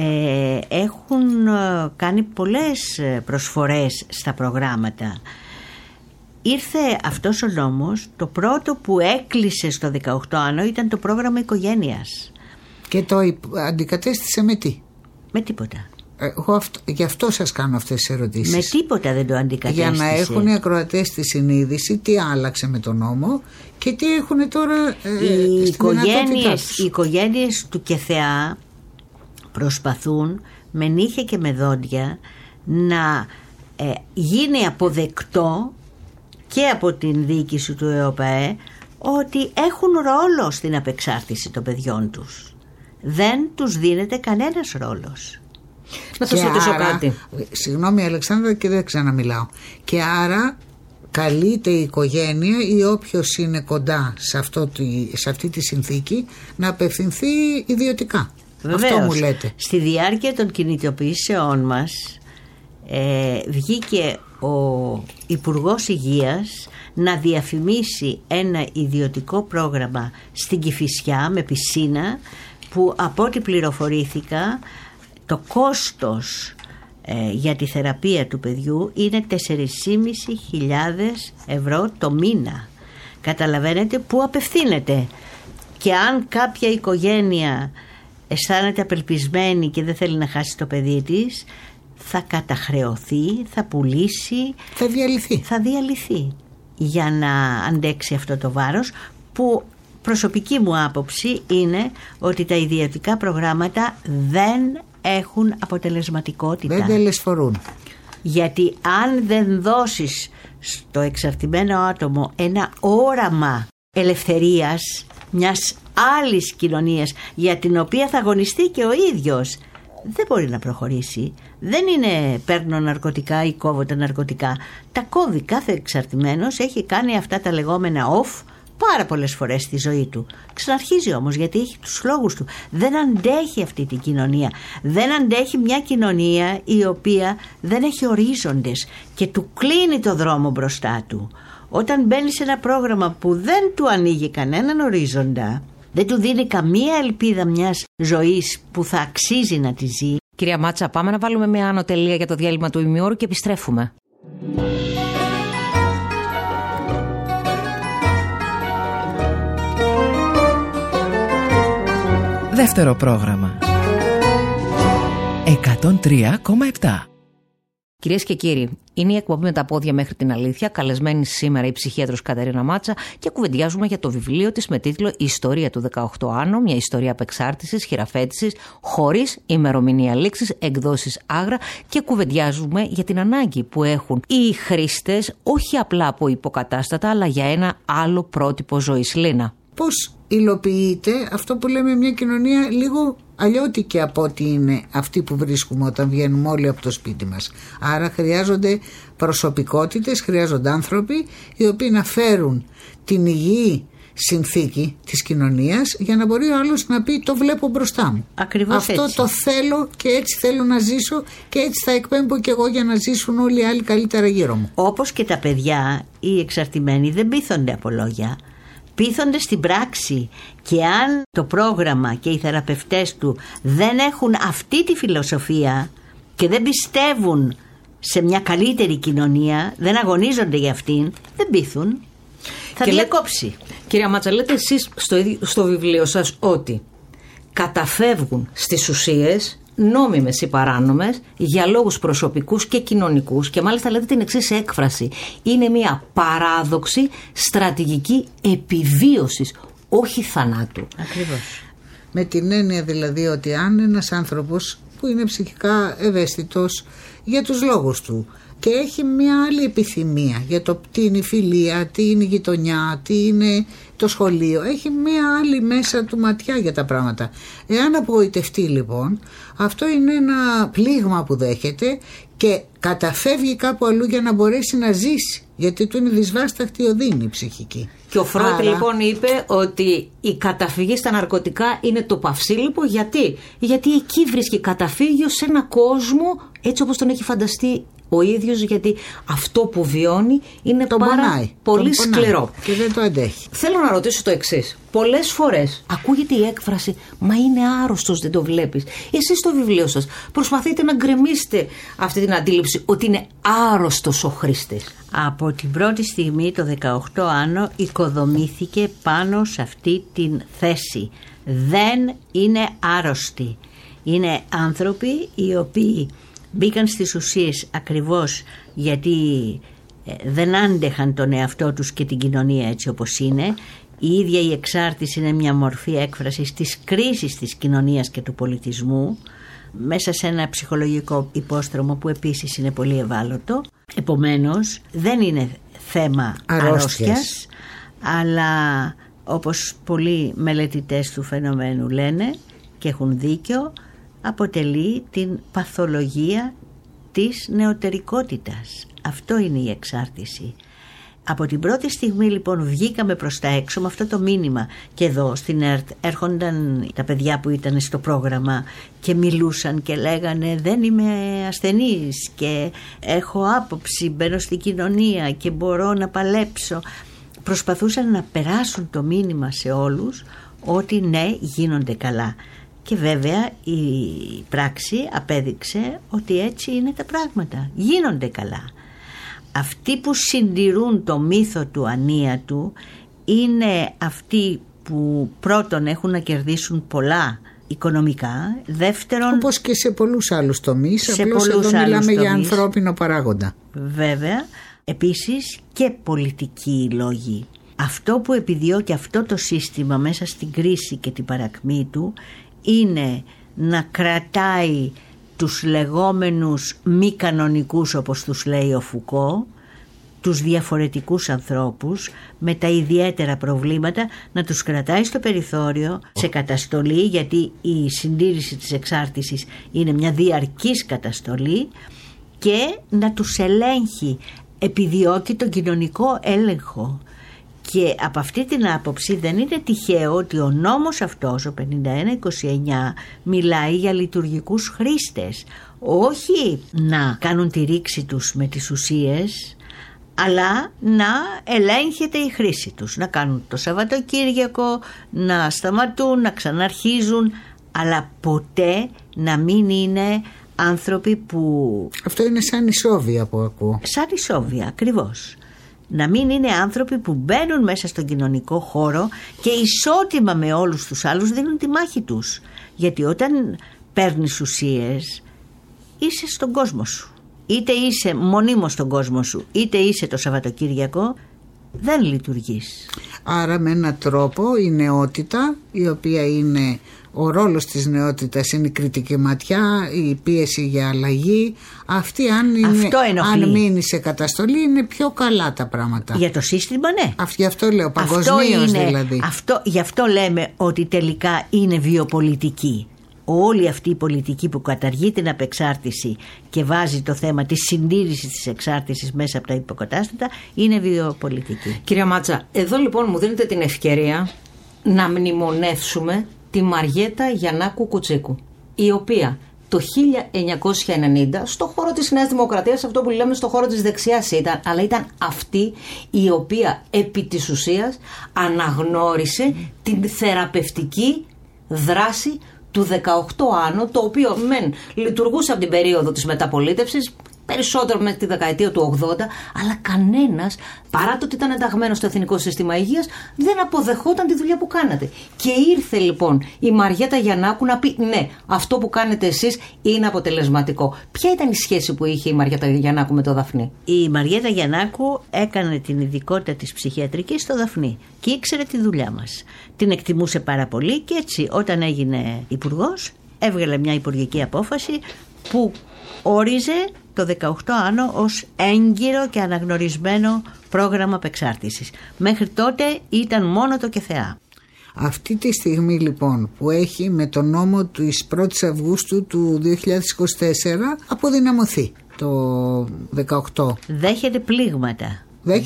έχουν κάνει πολλές προσφορές στα προγράμματα. Ήρθε αυτός ο νόμος, το πρώτο που έκλεισε στο 18 άνω ήταν το πρόγραμμα οικογένειας. Και το αντικατέστησε με τι? Με τίποτα. Εγώ γι' αυτό σας κάνω αυτές τις ερωτήσεις. Με τίποτα δεν το αντικατέστησε. Για να έχουν οι ακροατές τη συνείδηση τι άλλαξε με τον νόμο και τι έχουν τώρα οι οικογένειες του ΚΕΘΕΑ προσπαθούν με νύχια και με δόντια να γίνει αποδεκτό και από την διοίκηση του ΕΟΠΑΕ ότι έχουν ρόλο στην απεξάρτηση των παιδιών τους. Δεν τους δίνεται κανένας ρόλος. Να σας ρωτήσω κάτι. Συγγνώμη Αλεξάνδρα και δεν ξαναμιλάω. Και άρα καλείται η οικογένεια ή όποιος είναι κοντά σε αυτή τη συνθήκη να απευθυνθεί ιδιωτικά. Βεβαίως, αυτό μου λέτε. Στη διάρκεια των κινητοποιήσεών μας βγήκε ο Υπουργός Υγείας να διαφημίσει ένα ιδιωτικό πρόγραμμα στην Κηφισιά με πισίνα, που από ό,τι πληροφορήθηκα το κόστος για τη θεραπεία του παιδιού είναι 4.500 ευρώ το μήνα. Καταλαβαίνετε πού απευθύνεται. Και αν κάποια οικογένεια αισθάνεται απελπισμένη και δεν θέλει να χάσει το παιδί της, θα καταχρεωθεί, θα πουλήσει, θα διαλυθεί για να αντέξει αυτό το βάρος, που προσωπική μου άποψη είναι ότι τα ιδιωτικά προγράμματα δεν έχουν αποτελεσματικότητα. Δεν τελεσφορούν. Γιατί αν δεν δώσεις στο εξαρτημένο άτομο ένα όραμα ελευθερίας μιας άλλης κοινωνίας για την οποία θα αγωνιστεί και ο ίδιος, δεν μπορεί να προχωρήσει. Δεν είναι παίρνω ναρκωτικά ή κόβω τα ναρκωτικά. Τα κόβει κάθε εξαρτημένος, έχει κάνει αυτά τα λεγόμενα off πάρα πολλές φορές στη ζωή του. Ξαναρχίζει όμως, γιατί έχει τους λόγους του. Δεν αντέχει αυτή την κοινωνία. Δεν αντέχει μια κοινωνία η οποία δεν έχει ορίζοντες και του κλείνει το δρόμο μπροστά του. Όταν μπαίνει σε ένα πρόγραμμα που δεν του ανοίγει κανέναν ορίζοντα, δεν του δίνει καμία ελπίδα μιας ζωής που θα αξίζει να τη ζει. Κυρία Μάτσα, πάμε να βάλουμε μια άνω τελεία για το διάλειμμα του ημιώρου και επιστρέφουμε. Δεύτερο πρόγραμμα. 103,7. Κυρίες και κύριοι, είναι η εκπομπή με τα πόδια μέχρι την αλήθεια. Καλεσμένη σήμερα η ψυχίατρος Κατερίνα Μάτσα και κουβεντιάζουμε για το βιβλίο της με τίτλο «Η ιστορία του 18 Άνω», μια ιστορία απεξάρτησης, χειραφέτησης, χωρίς ημερομηνία λήξης, εκδόσεις Άγρα, και κουβεντιάζουμε για την ανάγκη που έχουν οι χρήστες, όχι απλά από υποκατάστατα, αλλά για ένα άλλο πρότυπο ζωής. Λίνα. Πώς υλοποιείται αυτό που λέμε μια κοινωνία λίγο αλλιώτικη από ό,τι είναι αυτή που βρίσκουμε όταν βγαίνουμε όλοι από το σπίτι μας. Άρα χρειάζονται προσωπικότητες, χρειάζονται άνθρωποι οι οποίοι να φέρουν την υγιή συνθήκη της κοινωνίας για να μπορεί ο άλλος να πει το βλέπω μπροστά μου. Ακριβώς αυτό έτσι. Το θέλω και έτσι θέλω να ζήσω και έτσι θα εκπέμπω και εγώ για να ζήσουν όλοι οι άλλοι καλύτερα γύρω μου. Όπως και τα παιδιά, οι εξαρτημένοι δεν πείθονται από λόγια. Πείθονται στην πράξη, και αν το πρόγραμμα και οι θεραπευτές του δεν έχουν αυτή τη φιλοσοφία και δεν πιστεύουν σε μια καλύτερη κοινωνία, δεν αγωνίζονται για αυτήν, δεν πείθουν, θα διακόψει. Κυρία Μάτσα, λέτε εσείς στο βιβλίο σας ότι καταφεύγουν στις ουσίες, νόμιμες ή παράνομες, για λόγους προσωπικούς και κοινωνικούς, και μάλιστα λέτε την εξής έκφραση: είναι μια παράδοξη στρατηγική επιβίωσης, όχι θανάτου. Ακριβώς. Με την έννοια δηλαδή ότι αν ένας άνθρωπος που είναι ψυχικά ευαίσθητος για τους λόγους του και έχει μια άλλη επιθυμία για το τι είναι η φιλία, τι είναι η γειτονιά, τι είναι το σχολείο, έχει μια άλλη μέσα του ματιά για τα πράγματα. Εάν απογοητευτεί λοιπόν, αυτό είναι ένα πλήγμα που δέχεται και καταφεύγει κάπου αλλού για να μπορέσει να ζήσει, γιατί του είναι δυσβάσταχτη οδύνη η ψυχική. Και ο Φρόιντ λοιπόν είπε ότι η καταφυγή στα ναρκωτικά είναι το παυσίλιπο. Γιατί εκεί βρίσκει καταφύγιο σε ένα κόσμο έτσι όπως τον έχει φανταστεί ο ίδιος, γιατί αυτό που βιώνει είναι πολύ σκληρό και δεν το αντέχει. Θέλω να ρωτήσω το εξής. Πολλές φορές ακούγεται η έκφραση «μα είναι άρρωστος, δεν το βλέπεις». Εσείς στο βιβλίο σας προσπαθείτε να γκρεμίσετε αυτή την αντίληψη ότι είναι άρρωστος ο χρήστης. Από την πρώτη στιγμή το 18 Άνω οικοδομήθηκε πάνω σε αυτή την θέση. Δεν είναι άρρωστοι. Είναι άνθρωποι οι οποίοι μπήκαν στις ουσίες ακριβώς γιατί δεν άντεχαν τον εαυτό τους και την κοινωνία έτσι όπως είναι. Η ίδια η εξάρτηση είναι μια μορφή έκφρασης της κρίσης της κοινωνίας και του πολιτισμού, μέσα σε ένα ψυχολογικό υπόστρωμο που επίσης είναι πολύ ευάλωτο. Επομένως δεν είναι θέμα αρρώστιας, αλλά όπως πολλοί μελετητές του φαινομένου λένε και έχουν δίκιο, αποτελεί την παθολογία της νεωτερικότητας. Αυτό είναι η εξάρτηση. Από την πρώτη στιγμή λοιπόν βγήκαμε προς τα έξω με αυτό το μήνυμα, και εδώ στην ΕΡΤ έρχονταν τα παιδιά που ήταν στο πρόγραμμα και μιλούσαν και λέγανε δεν είμαι ασθενής και έχω άποψη, μπαίνω στην κοινωνία και μπορώ να παλέψω. Προσπαθούσαν να περάσουν το μήνυμα σε όλους ότι ναι, γίνονται καλά. Και βέβαια η πράξη απέδειξε ότι έτσι είναι τα πράγματα. Γίνονται καλά. Αυτοί που συντηρούν το μύθο του ανίατου είναι αυτοί που πρώτον έχουν να κερδίσουν πολλά οικονομικά. Δεύτερον, όπως και σε πολλούς άλλους τομείς, απλώς εδώ μιλάμε για ανθρώπινο παράγοντα. Βέβαια, επίσης και πολιτικοί λόγοι. Αυτό που επιδιώκει αυτό το σύστημα μέσα στην κρίση και την παρακμή του είναι να κρατάει τους λεγόμενους μη κανονικούς, όπως τους λέει ο Φουκώ, τους διαφορετικούς ανθρώπους με τα ιδιαίτερα προβλήματα, να τους κρατάει στο περιθώριο, σε καταστολή, γιατί η συντήρηση της εξάρτησης είναι μια διαρκής καταστολή, και να τους ελέγχει, επιδιώκει τον κοινωνικό έλεγχο. Και από αυτή την άποψη δεν είναι τυχαίο ότι ο νόμος αυτός, ο 51-29, μιλάει για λειτουργικούς χρήστες. Όχι να κάνουν τη ρήξη τους με τις ουσίες, αλλά να ελέγχεται η χρήση τους. Να κάνουν το Σαββατοκύριακο, να σταματούν, να ξαναρχίζουν, αλλά ποτέ να μην είναι άνθρωποι που... Αυτό είναι σαν ισόβια που ακούω. Σαν ισόβια, ακριβώς. Να μην είναι άνθρωποι που μπαίνουν μέσα στον κοινωνικό χώρο και ισότιμα με όλους τους άλλους δίνουν τη μάχη τους. Γιατί όταν παίρνεις ουσίες, είσαι στον κόσμο σου. Είτε είσαι μονίμως στον κόσμο σου, είτε είσαι το Σαββατοκύριακο, δεν λειτουργείς. Άρα με έναν τρόπο η νεότητα, η οποία είναι... Ο ρόλος της νεότητας είναι η κριτική ματιά, η πίεση για αλλαγή. Αυτή αν μείνει σε καταστολή είναι πιο καλά τα πράγματα. Για το σύστημα, ναι. Γι' αυτό λέω παγκοσμίως δηλαδή. Γι' αυτό λέμε ότι τελικά είναι βιοπολιτική. Όλη αυτή η πολιτική που καταργεί την απεξάρτηση και βάζει το θέμα της συντήρησης της εξάρτησης μέσα από τα υποκατάστατα είναι βιοπολιτική. Κυρία Μάτσα, εδώ λοιπόν μου δίνετε την ευκαιρία να μνημονεύσουμε τη Μαριέτα Γιαννάκου Κουτσίκου, η οποία το 1990 στο χώρο της Νέας Δημοκρατίας, αυτό που λέμε στο χώρο της δεξιάς ήταν, αλλά ήταν αυτή η οποία επί της ουσίας αναγνώρισε την θεραπευτική δράση του 18 άνω, το οποίο λειτουργούσε από την περίοδο της μεταπολίτευσης, περισσότερο με τη δεκαετία του 80, αλλά κανένας, παρά το ότι ήταν ενταγμένο στο Εθνικό Σύστημα Υγείας, δεν αποδεχόταν τη δουλειά που κάνατε. Και ήρθε λοιπόν η Μαριέτα Γιαννάκου να πει ναι, αυτό που κάνετε εσείς είναι αποτελεσματικό. Ποια ήταν η σχέση που είχε η Μαριέτα Γιαννάκου με το Δαφνί? Η Μαριέτα Γιαννάκου έκανε την ειδικότητα της ψυχιατρικής στο Δαφνί και ήξερε τη δουλειά μας. Την εκτιμούσε πάρα πολύ και έτσι όταν έγινε υπουργός έβγαλε μια υπουργική απόφαση που όριζε το 18 άνω ως έγκυρο και αναγνωρισμένο πρόγραμμα απεξάρτησης. Μέχρι τότε ήταν μόνο το ΚΕΘΕΑ. Αυτή τη στιγμή λοιπόν που έχει με τον νόμο της 1ης Αυγούστου του 2024 αποδυναμωθεί το 18. Δέχεται πλήγματα.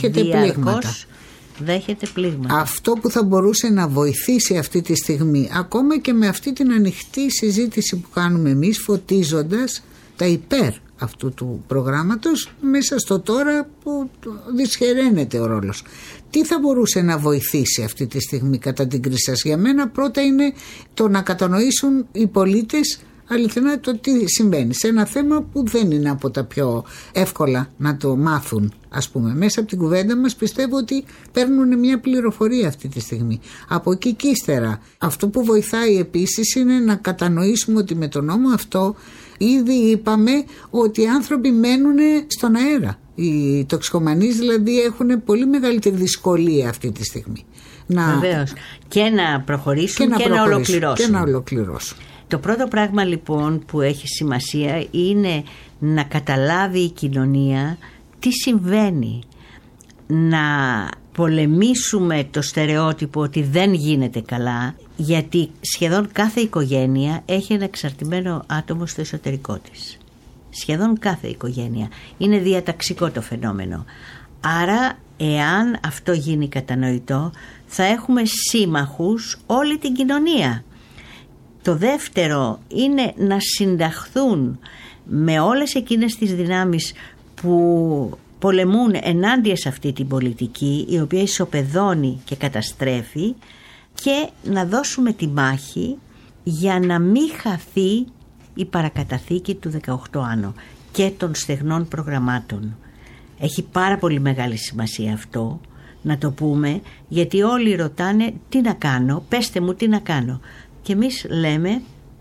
Δέχεται πλήγματα. Αυτό που θα μπορούσε να βοηθήσει αυτή τη στιγμή, ακόμα και με αυτή την ανοιχτή συζήτηση που κάνουμε εμείς, φωτίζοντας τα υπέρ αυτού του προγράμματος μέσα στο τώρα που δυσχεραίνεται ο ρόλος. Τι θα μπορούσε να βοηθήσει αυτή τη στιγμή κατά την κρίση σας? Για μένα πρώτα είναι το να κατανοήσουν οι πολίτες αληθινά το τι συμβαίνει σε ένα θέμα που δεν είναι από τα πιο εύκολα να το μάθουν. Ας πούμε, μέσα από την κουβέντα μας πιστεύω ότι παίρνουν μια πληροφορία αυτή τη στιγμή. Από εκεί και ύστερα, αυτό που βοηθάει επίσης είναι να κατανοήσουμε ότι με τον νόμο αυτό ήδη είπαμε ότι οι άνθρωποι μένουν στον αέρα. Οι τοξικομανείς δηλαδή έχουν πολύ μεγαλύτερη δυσκολία αυτή τη στιγμή. Βεβαίως. Και να προχωρήσουν και να ολοκληρώσουν. Το πρώτο πράγμα λοιπόν που έχει σημασία είναι να καταλάβει η κοινωνία τι συμβαίνει. Να πολεμήσουμε το στερεότυπο ότι δεν γίνεται καλά, γιατί σχεδόν κάθε οικογένεια έχει ένα εξαρτημένο άτομο στο εσωτερικό της. Σχεδόν κάθε οικογένεια. Είναι διαταξικό το φαινόμενο. Άρα εάν αυτό γίνει κατανοητό θα έχουμε σύμμαχους όλη την κοινωνία. Το δεύτερο είναι να συνταχθούν με όλες εκείνες τις δυνάμεις που πολεμούν ενάντια σε αυτή την πολιτική, η οποία ισοπεδώνει και καταστρέφει, και να δώσουμε τη μάχη για να μην χαθεί η παρακαταθήκη του 18 άνω και των στεγνών προγραμμάτων. Έχει πάρα πολύ μεγάλη σημασία αυτό να το πούμε, γιατί όλοι ρωτάνε τι να κάνω, πέστε μου τι να κάνω. Και εμείς λέμε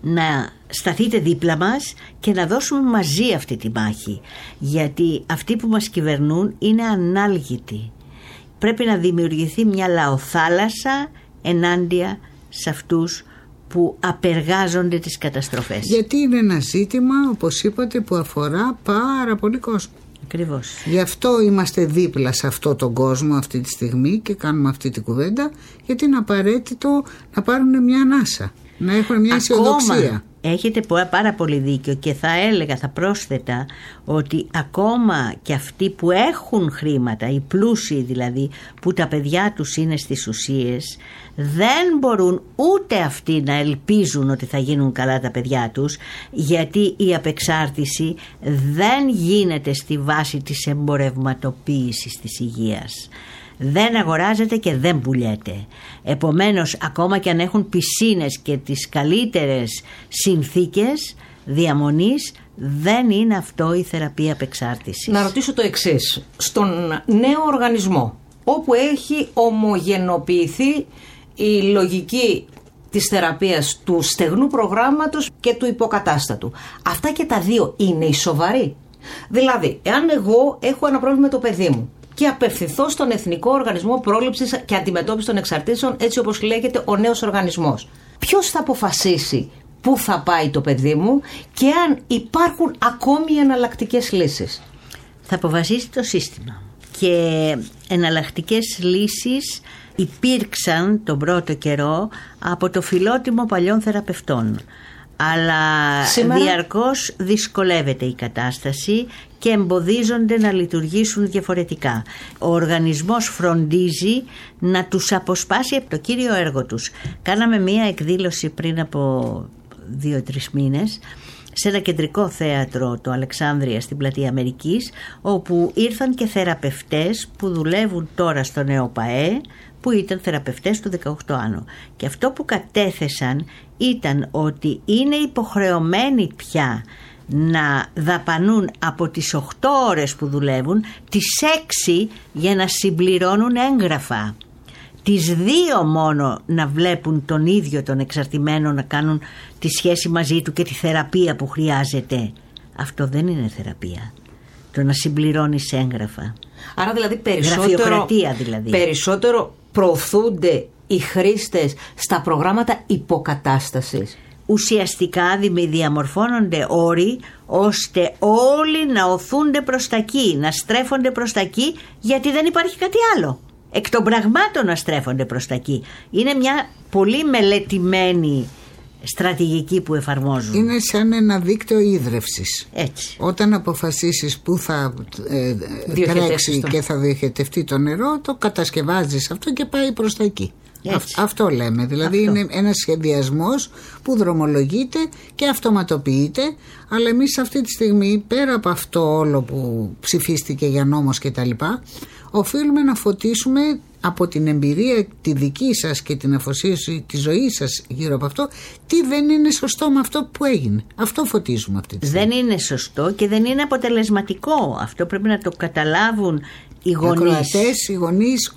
να σταθείτε δίπλα μας και να δώσουμε μαζί αυτή τη μάχη, γιατί αυτοί που μας κυβερνούν είναι ανάλγητοι. Πρέπει να δημιουργηθεί μια λαοθάλασσα ενάντια σε αυτούς που απεργάζονται τις καταστροφές. Γιατί είναι ένα ζήτημα, όπως είπατε, που αφορά πάρα πολύ κόσμο. Ακριβώς. Γι' αυτό είμαστε δίπλα σε αυτό τον κόσμο αυτή τη στιγμή και κάνουμε αυτή τη κουβέντα, γιατί είναι απαραίτητο να πάρουν μια ανάσα, να έχουν μια αισιοδοξία. Έχετε πάρα πολύ δίκιο και θα έλεγα, θα πρόσθετα ότι ακόμα και αυτοί που έχουν χρήματα, οι πλούσιοι δηλαδή, που τα παιδιά τους είναι στις ουσίες, δεν μπορούν ούτε αυτοί να ελπίζουν ότι θα γίνουν καλά τα παιδιά τους, γιατί η απεξάρτηση δεν γίνεται στη βάση της εμπορευματοποίησης της υγείας. Δεν αγοράζεται και δεν πουλιέται. Επομένως, ακόμα και αν έχουν πισίνες και τις καλύτερες συνθήκες διαμονής, δεν είναι αυτό η θεραπεία απεξάρτησης. Να ρωτήσω το εξής. Στον νέο οργανισμό, όπου έχει ομογενοποιηθεί η λογική της θεραπείας του στεγνού προγράμματος και του υποκατάστατου, αυτά και τα δύο είναι οι σοβαροί? Δηλαδή, εάν εγώ έχω ένα πρόβλημα με το παιδί μου και απευθυνθώ στον Εθνικό Οργανισμό Πρόληψης και Αντιμετώπισης των Εξαρτήσεων, έτσι όπως λέγεται ο νέος οργανισμός, ποιος θα αποφασίσει πού θα πάει το παιδί μου και αν υπάρχουν ακόμη εναλλακτικές λύσεις? Θα αποφασίσει το σύστημα. Και εναλλακτικές λύσεις υπήρξαν τον πρώτο καιρό από το φιλότιμο παλιών θεραπευτών. Αλλά σήμερα διαρκώς δυσκολεύεται η κατάσταση και εμποδίζονται να λειτουργήσουν διαφορετικά. Ο οργανισμός φροντίζει να τους αποσπάσει από το κύριο έργο τους. Κάναμε μία εκδήλωση πριν από 2-3 μήνες σε ένα κεντρικό θέατρο, το Αλεξάνδρεια στην Πλατεία Αμερικής, όπου ήρθαν και θεραπευτές που δουλεύουν τώρα στο ΕΟΠΑΕ, που ήταν θεραπευτές του 18 άνω. Και αυτό που κατέθεσαν ήταν ότι είναι υποχρεωμένοι πια να δαπανούν από τις 8 ώρες που δουλεύουν τις 6 για να συμπληρώνουν έγγραφα. Τις 2 μόνο να βλέπουν τον ίδιο τον εξαρτημένο, να κάνουν τη σχέση μαζί του και τη θεραπεία που χρειάζεται. Αυτό δεν είναι θεραπεία. Το να συμπληρώνεις έγγραφα. Άρα δηλαδή περισσότερο προωθούνται οι χρήστες στα προγράμματα υποκατάστασης. Ουσιαστικά διαμορφώνονται όροι ώστε όλοι να οθούνται προς τα εκεί, να στρέφονται προς τα εκεί, γιατί δεν υπάρχει κάτι άλλο. Εκ των πραγμάτων να στρέφονται προς τα εκεί. Είναι μια πολύ μελετημένη στρατηγική που εφαρμόζουν. Είναι σαν ένα δίκτυο ίδρευσης. Έτσι. Όταν αποφασίσεις που θα τρέξει και θα διοχετευτεί το νερό, το κατασκευάζεις αυτό και πάει προς τα εκεί. Αυτό λέμε. Δηλαδή είναι ένας σχεδιασμός που δρομολογείται και αυτοματοποιείται, αλλά εμείς αυτή τη στιγμή, πέρα από αυτό όλο που ψηφίστηκε για νόμος και τα λοιπά, οφείλουμε να φωτίσουμε από την εμπειρία τη δική σας και την αφοσίωση της ζωής σας γύρω από αυτό, τι δεν είναι σωστό με αυτό που έγινε. Αυτό φωτίζουμε αυτή τη στιγμή. Δεν είναι σωστό και δεν είναι αποτελεσματικό. Αυτό πρέπει να το καταλάβουν οι γονείς. Οι ακροατές, οι γονείς,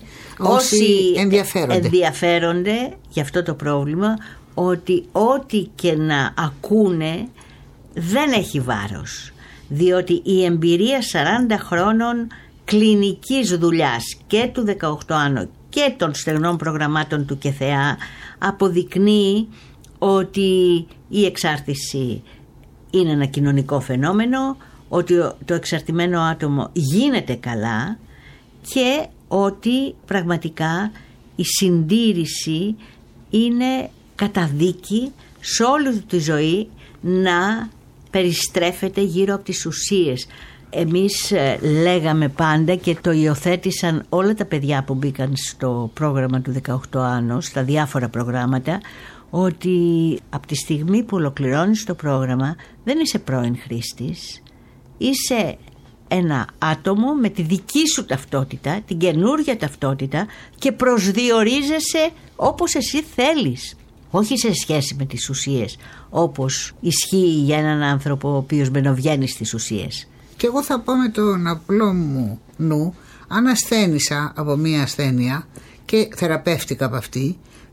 όσοι ενδιαφέρονται για αυτό το πρόβλημα, ότι ό,τι και να ακούνε δεν έχει βάρος. Διότι η εμπειρία 40 χρόνων κλινικής δουλειάς και του 18 άνω και των στεγνών προγραμμάτων του ΚΕΘΕΑ αποδεικνύει ότι η εξάρτηση είναι ένα κοινωνικό φαινόμενο, ότι το εξαρτημένο άτομο γίνεται καλά και ότι πραγματικά η συντήρηση είναι καταδίκη σε όλη τη ζωή να περιστρέφεται γύρω από τις ουσίες. Εμείς λέγαμε πάντα και το υιοθέτησαν όλα τα παιδιά που μπήκαν στο πρόγραμμα του 18 άνω, στα διάφορα προγράμματα, ότι από τη στιγμή που ολοκληρώνεις το πρόγραμμα δεν είσαι πρώην χρήστης, είσαι ένα άτομο με τη δική σου ταυτότητα, την καινούργια ταυτότητα, και προσδιορίζεσαι όπως εσύ θέλεις, όχι σε σχέση με τις ουσίες, όπως ισχύει για έναν άνθρωπο ο οποίος μπαινοβγαίνει στις ουσίες. Και εγώ θα πω με τον απλό μου νου, αν ασθένησα από μία ασθένεια και θεραπεύτηκα από αυτή,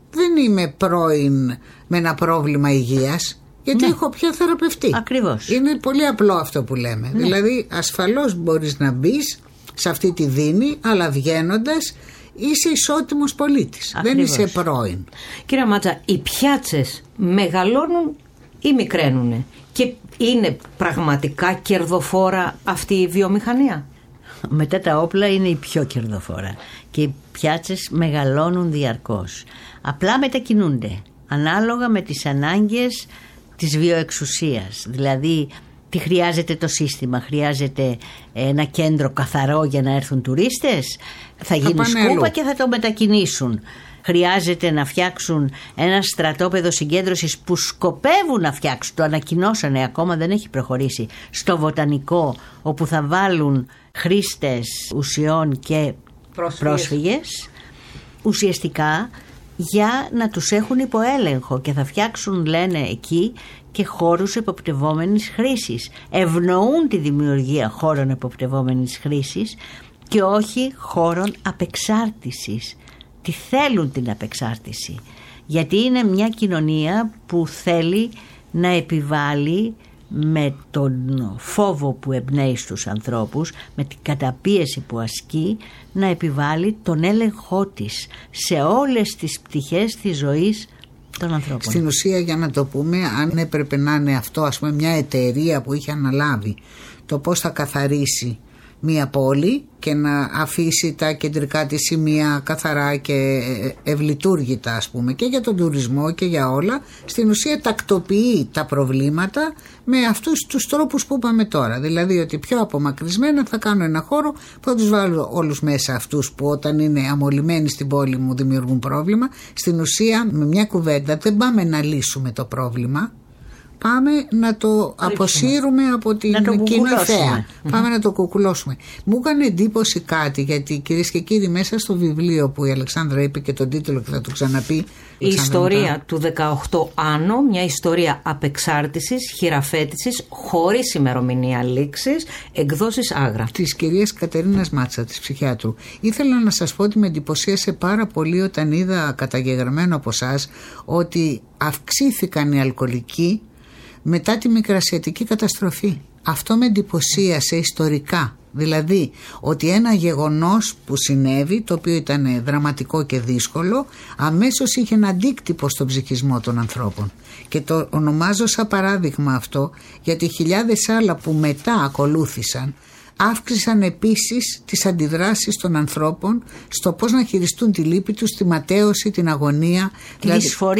δεν είμαι πρώην με ένα πρόβλημα υγείας, γιατί έχω πια θεραπευτεί. Ακριβώς. Είναι πολύ απλό αυτό που λέμε. Δηλαδή ασφαλώς μπορείς να μπεις σε αυτή τη δίνη, αλλά βγαίνοντας είσαι ισότιμος πολίτης. Ακριβώς. Δεν είσαι πρώην. Κύριε Μάτσα, οι πιάτσες μεγαλώνουν ή μικραίνουνε? Και είναι πραγματικά κερδοφόρα αυτή η βιομηχανία? Μετά τα όπλα είναι η πιο κερδοφόρα. Και οι πιάτσες μεγαλώνουν διαρκώς. Απλά μετακινούνται ανάλογα με τις ανάγκες της βιοεξουσίας. Δηλαδή, τι χρειάζεται το σύστημα? Χρειάζεται ένα κέντρο καθαρό για να έρθουν τουρίστες? Θα γίνει σκούπα και θα το μετακινήσουν. Χρειάζεται να φτιάξουν ένα στρατόπεδο συγκέντρωσης που σκοπεύουν να φτιάξουν, το ανακοινώσανε, ακόμα δεν έχει προχωρήσει, στο Βοτανικό, όπου θα βάλουν χρήστες ουσιών και πρόσφυγες, ουσιαστικά για να τους έχουν υπό έλεγχο, και θα φτιάξουν, λένε εκεί, και χώρους εποπτευόμενης χρήσης. Ευνοούν τη δημιουργία χώρων εποπτευόμενης χρήσης και όχι χώρων απεξάρτησης. Τι θέλουν την απεξάρτηση? Γιατί είναι μια κοινωνία που θέλει να επιβάλλει, με τον φόβο που εμπνέει στους ανθρώπους, με την καταπίεση που ασκεί, να επιβάλλει τον έλεγχό της σε όλες τις πτυχές της ζωής των ανθρώπων. Στην ουσία, για να το πούμε, αν έπρεπε να είναι αυτό, ας πούμε, μια εταιρεία που είχε αναλάβει το πώς θα καθαρίσει μία πόλη και να αφήσει τα κεντρικά της σημεία καθαρά και ευλειτούργητα, ας πούμε, και για τον τουρισμό και για όλα, στην ουσία τακτοποιεί τα προβλήματα με αυτούς τους τρόπους που είπαμε τώρα. Δηλαδή ότι πιο απομακρυσμένα θα κάνω ένα χώρο που θα τους βάλω όλους μέσα, αυτούς που όταν είναι αμολυμένοι στην πόλη μου δημιουργούν πρόβλημα. Στην ουσία, με μια κουβέντα, δεν πάμε να λύσουμε το πρόβλημα, πάμε να το αποσύρουμε από την κοινή θέα. Πάμε να το κουκουλώσουμε. Μου έκανε εντύπωση κάτι, γιατί κυρίες και κύριοι, μέσα στο βιβλίο που η Αλεξάνδρα είπε και τον τίτλο και θα το ξαναπεί, η ιστορία του 18 Άνω, μια ιστορία απεξάρτησης, χειραφέτησης, χωρίς ημερομηνία λήξης, εκδόσεις Άγρα. Της κυρίας Κατερίνας Μάτσα, της ψυχιάτρου. Ήθελα να σας πω ότι με εντυπωσίασε πάρα πολύ όταν είδα καταγεγραμμένο από εσάς ότι αυξήθηκαν οι αλκοολικοί μετά τη μικρασιατική καταστροφή. Αυτό με εντυπωσίασε ιστορικά. Δηλαδή ότι ένα γεγονός που συνέβη, το οποίο ήταν δραματικό και δύσκολο, αμέσως είχε ένα αντίκτυπο στον ψυχισμό των ανθρώπων. Και το ονομάζω σαν παράδειγμα αυτό, γιατί χιλιάδες άλλα που μετά ακολούθησαν αύξησαν επίσης τις αντιδράσεις των ανθρώπων στο πώς να χειριστούν τη λύπη τους, τη ματέωση, την αγωνία, τη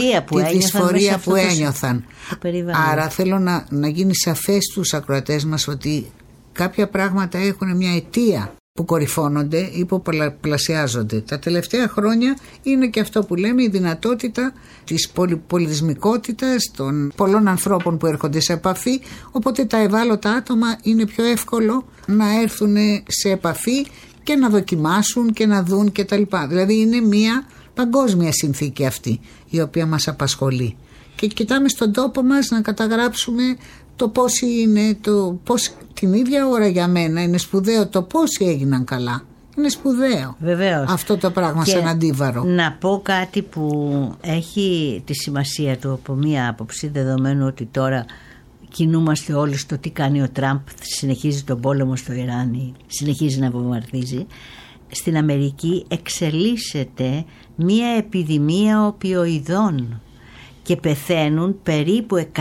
δυσφορία που ένιωθαν. Άρα θέλω να γίνει σαφές στους ακροατές μας ότι κάποια πράγματα έχουν μια αιτία που κορυφώνονται ή που πολλαπλασιάζονται. Τα τελευταία χρόνια είναι και αυτό που λέμε, η δυνατότητα της πολυπολιτισμικότητας των πολλών ανθρώπων που έρχονται σε επαφή, οπότε τα ευάλωτα άτομα είναι πιο εύκολο να έρθουν σε επαφή και να δοκιμάσουν και να δουν κτλ. Δηλαδή είναι μια παγκόσμια συνθήκη αυτή η οποία μας απασχολεί. Και κοιτάμε στον τόπο μας να καταγράψουμε το πώς είναι, την ίδια ώρα για μένα είναι σπουδαίο το πόσοι έγιναν καλά. Είναι σπουδαίο. Βεβαίως. Αυτό το πράγμα και σαν αντίβαρο. Να πω κάτι που έχει τη σημασία του από μία άποψη, δεδομένου ότι τώρα κινούμαστε όλοι στο τι κάνει ο Τραμπ, συνεχίζει τον πόλεμο στο Ιράν, συνεχίζει να βομβαρδίζει. Στην Αμερική εξελίσσεται μία επιδημία οπιοειδών και πεθαίνουν περίπου 100.000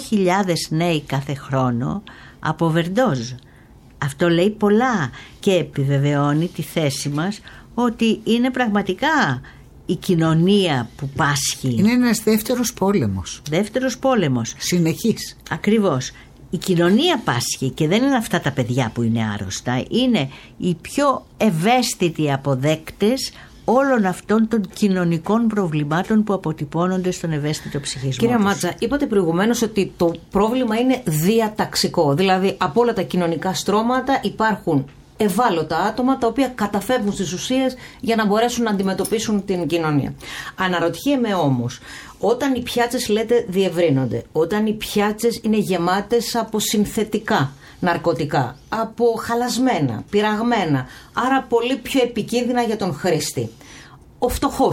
νέοι κάθε χρόνο από overdose. Αυτό λέει πολλά και επιβεβαιώνει τη θέση μας ότι είναι πραγματικά η κοινωνία που πάσχει. Είναι ένας δεύτερος πόλεμος. Δεύτερος πόλεμος. Συνεχής. Ακριβώς. Η κοινωνία πάσχει και δεν είναι αυτά τα παιδιά που είναι άρρωστα. Είναι οι πιο ευαίσθητοι αποδέκτες όλων αυτών των κοινωνικών προβλημάτων που αποτυπώνονται στον ευαίσθητο ψυχισμό. Κύριε Μάτσα, είπατε προηγουμένως ότι το πρόβλημα είναι διαταξικό. Δηλαδή από όλα τα κοινωνικά στρώματα υπάρχουν ευάλωτα άτομα τα οποία καταφεύγουν στις ουσίες για να μπορέσουν να αντιμετωπίσουν την κοινωνία. Αναρωτιέμαι όμως, όταν οι πιάτσες, λέτε, διευρύνονται, όταν οι πιάτσες είναι γεμάτες από συνθετικά ναρκωτικά, από χαλασμένα, πυραγμένα, άρα πολύ πιο επικίνδυνα για τον χρήστη, ο φτωχός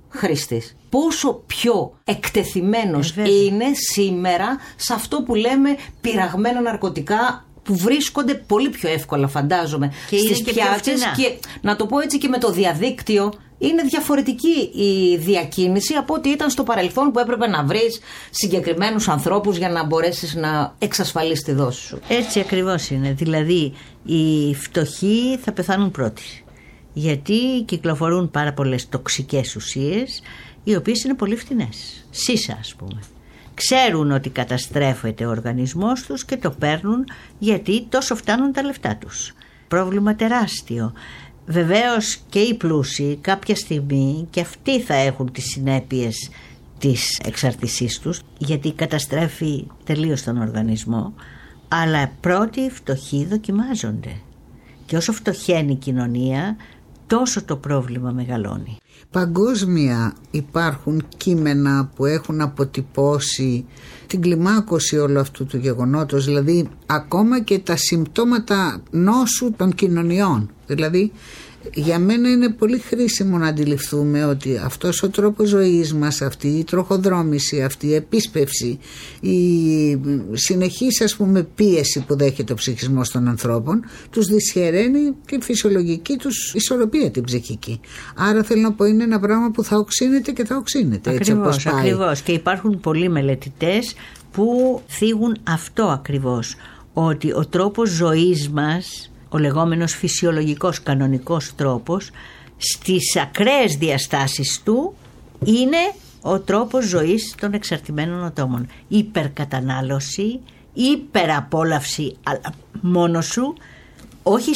χρήστης. Πόσο πιο εκτεθειμένος είναι σήμερα σε αυτό που λέμε πειραγμένα ναρκωτικά, που βρίσκονται πολύ πιο εύκολα, φαντάζομαι, στις πιάτσες, και να το πω έτσι, και με το διαδίκτυο είναι διαφορετική η διακίνηση από ό,τι ήταν στο παρελθόν, που έπρεπε να βρεις συγκεκριμένους ανθρώπους για να μπορέσεις να εξασφαλίσεις τη δόση σου. Έτσι ακριβώς είναι. Δηλαδή οι φτωχοί θα πεθάνουν πρώτοι, γιατί κυκλοφορούν πάρα πολλές τοξικές ουσίες, οι οποίες είναι πολύ φτηνές. Σίσα, ας πούμε. Ξέρουν ότι καταστρέφεται ο οργανισμός τους και το παίρνουν, γιατί τόσο φτάνουν τα λεφτά τους. Πρόβλημα τεράστιο. Βεβαίως και οι πλούσιοι κάποια στιγμή και αυτοί θα έχουν τις συνέπειες της εξαρτησής τους, γιατί καταστρέφει τελείως τον οργανισμό, αλλά πρώτοι οι φτωχοί δοκιμάζονται. Και όσο φτωχαίνει η κοινωνία, τόσο το πρόβλημα μεγαλώνει. Παγκόσμια υπάρχουν κείμενα που έχουν αποτυπώσει την κλιμάκωση όλου αυτού του γεγονότος, δηλαδή ακόμα και τα συμπτώματα νόσου των κοινωνιών. Δηλαδή για μένα είναι πολύ χρήσιμο να αντιληφθούμε ότι αυτός ο τρόπος ζωής μας, αυτή η τροχοδρόμηση, αυτή η επίσπευση, η συνεχής, ας πούμε, πίεση που δέχεται ο ψυχισμός των ανθρώπων, τους δυσχεραίνει τη φυσιολογική τους ισορροπία, την ψυχική. Άρα θέλω να πω, είναι ένα πράγμα που θα οξύνεται και θα οξύνεται. Ακριβώς, ακριβώς. Και υπάρχουν πολλοί μελετητές που θίγουν αυτό ακριβώς, ότι ο τρόπος ζωής μας, ο λεγόμενος φυσιολογικός κανονικός τρόπος, στις ακραίες διαστάσεις του είναι ο τρόπος ζωής των εξαρτημένων ατόμων. Υπερκατανάλωση, υπεραπόλαυση μόνος σου, όχι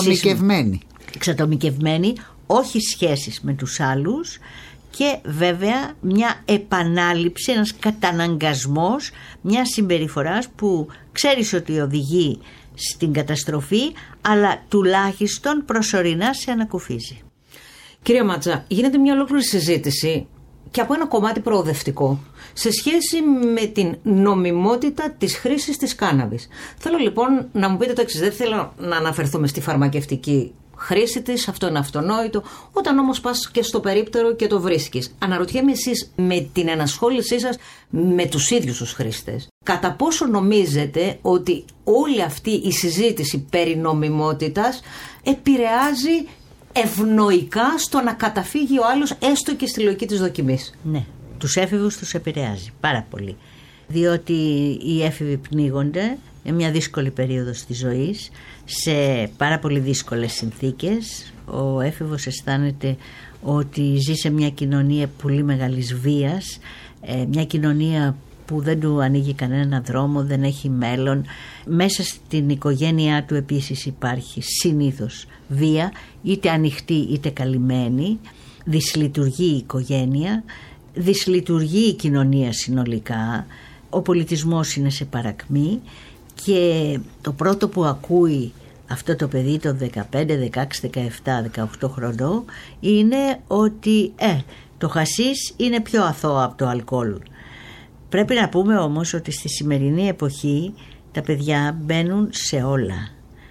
εξατομικευμένη, όχι σχέσεις με τους άλλους, και βέβαια μια επανάληψη, ένας καταναγκασμός μια συμπεριφοράς που ξέρεις ότι οδηγεί στην καταστροφή, αλλά τουλάχιστον προσωρινά σε ανακουφίζει. Κυρία Μάτσα, γίνεται μια ολόκληρη συζήτηση και από ένα κομμάτι προοδευτικό σε σχέση με την νομιμότητα της χρήσης της κάναβης. Θέλω λοιπόν να μου πείτε το εξής. Δεν θέλω να αναφερθούμε στη φαρμακευτική χρήση της, αυτό είναι αυτονόητο. Όταν όμως πας και στο περίπτερο και το βρίσκεις, αναρωτιέμαι εσείς με την ενασχόλησή σας με τους ίδιους τους χρήστες, κατά πόσο νομίζετε ότι όλη αυτή η συζήτηση περί νομιμότητας επηρεάζει ευνοϊκά στο να καταφύγει ο άλλος έστω και στη λογική της δοκιμής? Ναι, τους έφηβους τους επηρεάζει πάρα πολύ, διότι οι έφηβοι πνίγονται με μια δύσκολη περίοδο της ζωής, σε πάρα πολύ δύσκολες συνθήκες. Ο έφηβος αισθάνεται ότι ζει σε μια κοινωνία πολύ μεγάλης βίας, μια κοινωνία που δεν του ανοίγει κανένα δρόμο, δεν έχει μέλλον. Μέσα στην οικογένειά του επίσης υπάρχει συνήθως βία, είτε ανοιχτή είτε καλυμμένη. Δυσλειτουργεί η οικογένεια, δυσλειτουργεί η κοινωνία συνολικά, ο πολιτισμός είναι σε παρακμή, και το πρώτο που ακούει αυτό το παιδί των 15, 16, 17, 18 χρονών είναι ότι το χασίς είναι πιο αθώο από το αλκοόλ. Πρέπει να πούμε όμως ότι στη σημερινή εποχή τα παιδιά μπαίνουν σε όλα.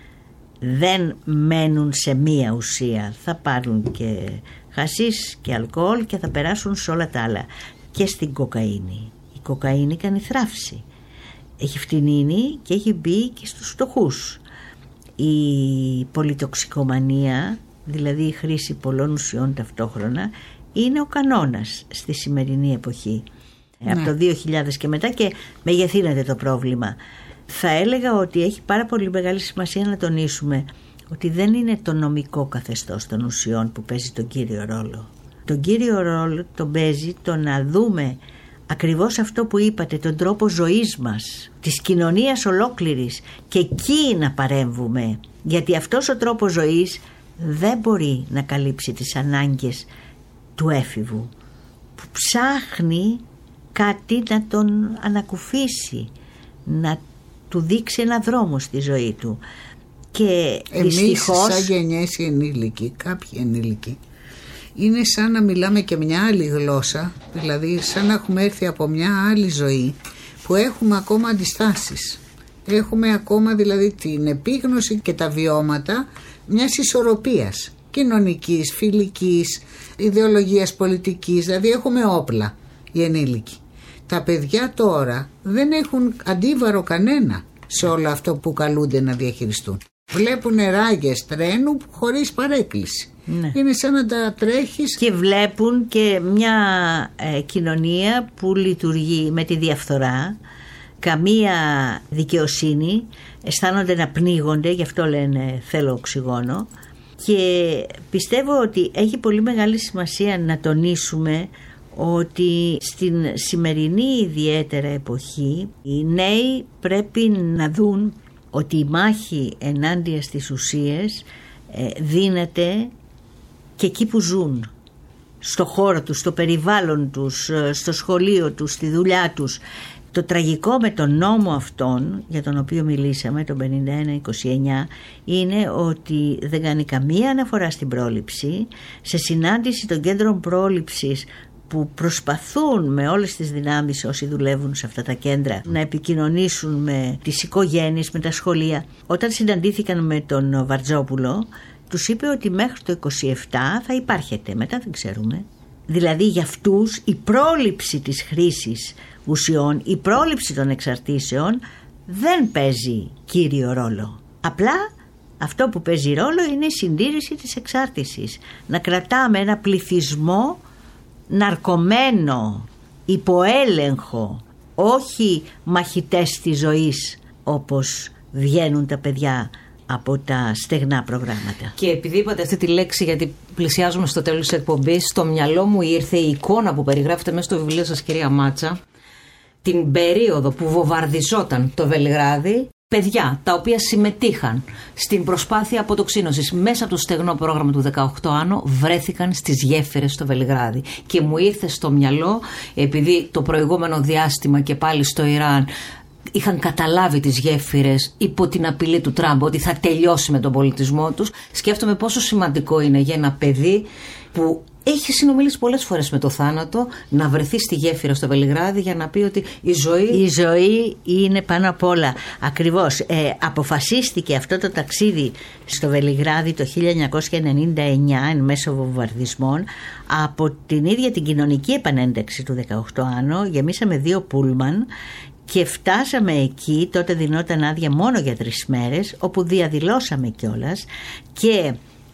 Δεν μένουν σε μία ουσία. Θα πάρουν και χασίς και αλκοόλ και θα περάσουν σε όλα τα άλλα. Και στην κοκαίνη. Η κοκαίνη κάνει θράψη. Έχει φτηνίνει και έχει μπει και στους φτωχούς. Η πολυτοξικομανία, δηλαδή η χρήση πολλών ουσιών ταυτόχρονα, είναι ο κανόνας στη σημερινή εποχή. Ναι. Από το 2000 και μετά, και μεγεθύνεται το πρόβλημα. Θα έλεγα ότι έχει πάρα πολύ μεγάλη σημασία να τονίσουμε ότι δεν είναι το νομικό καθεστώς των ουσιών που παίζει τον κύριο ρόλο. Τον κύριο ρόλο τον παίζει το να δούμε ακριβώς αυτό που είπατε, τον τρόπο ζωής μας, της κοινωνίας ολόκληρης, και εκεί να παρέμβουμε, γιατί αυτός ο τρόπος ζωής δεν μπορεί να καλύψει τις ανάγκες του έφηβου, που ψάχνει κάτι να τον ανακουφίσει, να του δείξει ένα δρόμο στη ζωή του. Και εμείς δυστυχώς, σαν γενιές οι ενήλικοι, κάποιοι ενήλικοι, είναι σαν να μιλάμε και μια άλλη γλώσσα, δηλαδή σαν να έχουμε έρθει από μια άλλη ζωή που έχουμε ακόμα αντιστάσεις. Έχουμε ακόμα δηλαδή την επίγνωση και τα βιώματα μιας ισορροπίας. κοινωνικής, φιλικής, ιδεολογίας πολιτικής, δηλαδή έχουμε όπλα οι ενήλικοι. Τα παιδιά τώρα δεν έχουν αντίβαρο κανένα σε όλο αυτό που καλούνται να διαχειριστούν. Βλέπουν ράγες τρένου χωρίς παρέκκληση. Ναι. Είναι σαν να τα τρέχεις. Και βλέπουν και μια κοινωνία που λειτουργεί με τη διαφθορά, καμία δικαιοσύνη, αισθάνονται να πνίγονται, γι' αυτό λένε θέλω οξυγόνο. Και πιστεύω ότι έχει πολύ μεγάλη σημασία να τονίσουμε ότι στην σημερινή ιδιαίτερα εποχή οι νέοι πρέπει να δουν ότι η μάχη ενάντια στις ουσίες δίνεται και εκεί που ζουν, στο χώρο τους, στο περιβάλλον τους, στο σχολείο τους, στη δουλειά τους. Το τραγικό με τον νόμο αυτόν, για τον οποίο μιλήσαμε, τον 51-29, είναι ότι δεν κάνει καμία αναφορά στην πρόληψη. Σε συνάντηση των κέντρων πρόληψης που προσπαθούν με όλες τις δυνάμεις όσοι δουλεύουν σε αυτά τα κέντρα να επικοινωνήσουν με τις οικογένειες, με τα σχολεία. Όταν συναντήθηκαν με τον Βαρτζόπουλο, τους είπε ότι μέχρι το 27 θα υπάρχετε, μετά δεν ξέρουμε. Δηλαδή για αυτούς η πρόληψη της χρήσης ουσιών, η πρόληψη των εξαρτήσεων δεν παίζει κύριο ρόλο. Απλά αυτό που παίζει ρόλο είναι η συντήρηση της εξάρτησης. Να κρατάμε ένα πληθυσμό ναρκωμένο, υποέλεγχο, όχι μαχητές της ζωής όπως βγαίνουν τα παιδιά από τα στεγνά προγράμματα. Και επειδή είπατε αυτή τη λέξη, γιατί πλησιάζουμε στο τέλος της εκπομπής, στο μυαλό μου ήρθε η εικόνα που περιγράφετε μέσα στο βιβλίο σας, κυρία Μάτσα, την περίοδο που βομβαρδιζόταν το Βελιγράδι, παιδιά τα οποία συμμετείχαν στην προσπάθεια αποτοξίνωσης μέσα από το στεγνό πρόγραμμα του 18 Άνω βρέθηκαν στις γέφυρες στο Βελιγράδι. Και μου ήρθε στο μυαλό, επειδή το προηγούμενο διάστημα και πάλι στο Ιράν είχαν καταλάβει τις γέφυρες υπό την απειλή του Τραμπ ότι θα τελειώσει με τον πολιτισμό τους, σκέφτομαι πόσο σημαντικό είναι για ένα παιδί που έχει συνομιλήσει πολλές φορές με το θάνατο να βρεθεί στη γέφυρα στο Βελιγράδι για να πει ότι η ζωή είναι πάνω απ' όλα. Ακριβώς. Αποφασίστηκε αυτό το ταξίδι στο Βελιγράδι το 1999 εν μέσω βομβαρδισμών από την ίδια την κοινωνική επανένταξη του 18 Άνω. Γεμίσαμε 2 πούλμαν και φτάσαμε εκεί, τότε δινόταν άδεια μόνο για 3 μέρες, όπου διαδηλώσαμε κιόλας και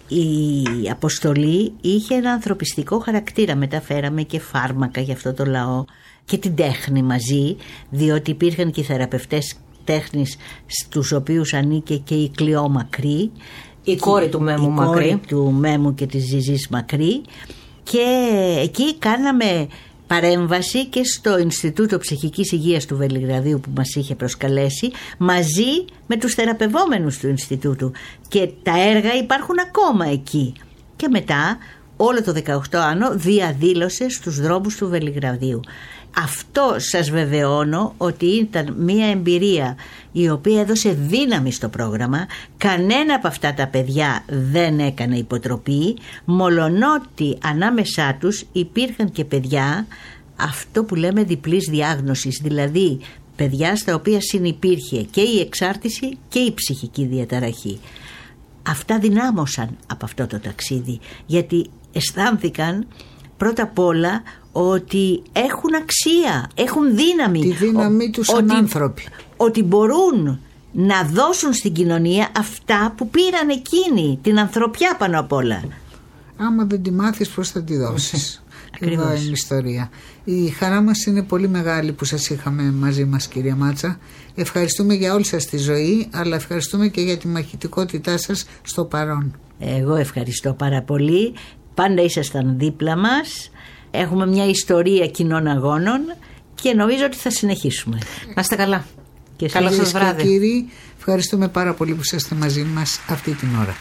η αποστολή είχε ένα ανθρωπιστικό χαρακτήρα. Μεταφέραμε και φάρμακα για αυτό το λαό και την τέχνη μαζί, διότι υπήρχαν και θεραπευτές τέχνης στους οποίους ανήκε και η Κλειό Μακρύ, η κόρη του Μέμου Μακρύ, η κόρη του Μέμου και της Ζιζής Μακρύ, και εκεί κάναμε παρέμβαση και στο Ινστιτούτο Ψυχικής Υγείας του Βελιγραδίου που μας είχε προσκαλέσει, μαζί με τους θεραπευόμενους του Ινστιτούτου, και τα έργα υπάρχουν ακόμα εκεί. Και μετά όλο το 18 Άνω διαδήλωσε στους δρόμους του Βελιγραδίου. Αυτό σας βεβαιώνω ότι ήταν μια εμπειρία η οποία έδωσε δύναμη στο πρόγραμμα. Κανένα από αυτά τα παιδιά δεν έκανε υποτροπή, μολονότι ανάμεσά τους υπήρχαν και παιδιά, αυτό που λέμε διπλής διάγνωσης, δηλαδή παιδιά στα οποία συνυπήρχε και η εξάρτηση και η ψυχική διαταραχή. Αυτά δυνάμωσαν από αυτό το ταξίδι, γιατί αισθάνθηκαν πρώτα απ' όλα ότι έχουν αξία, έχουν δύναμη. Τη δύναμή τους σαν άνθρωποι. Ότι μπορούν να δώσουν στην κοινωνία αυτά που πήραν εκείνοι, την ανθρωπιά πάνω απ' όλα. Άμα δεν τη μάθεις, πώς θα τη δώσεις. Εδώ είναι η ιστορία. Η χαρά μας είναι πολύ μεγάλη που σας είχαμε μαζί μας, κυρία Μάτσα. Ευχαριστούμε για όλη σας τη ζωή, αλλά ευχαριστούμε και για τη μαχητικότητά σας στο παρόν. Εγώ ευχαριστώ πάρα πολύ. Πάντα ήσασταν δίπλα μας. Έχουμε μια ιστορία κοινών αγώνων και νομίζω ότι θα συνεχίσουμε. Να είστε καλά. Και καλό σας βράδυ. Και κύριοι, ευχαριστούμε πάρα πολύ που είσαστε μαζί μας αυτή την ώρα.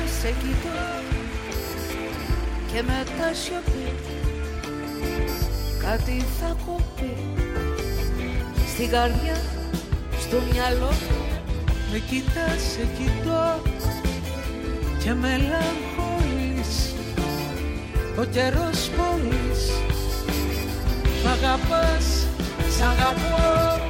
σε κοιτώ και μετά σιωπή κάτι θα κοπεί στην καρδιά, στο μυαλό. Με κοιτάς, σε κοιτώ και μελαγχολείς. Ο καιρός πολύς. Μ' αγαπάς, σ' αγαπώ.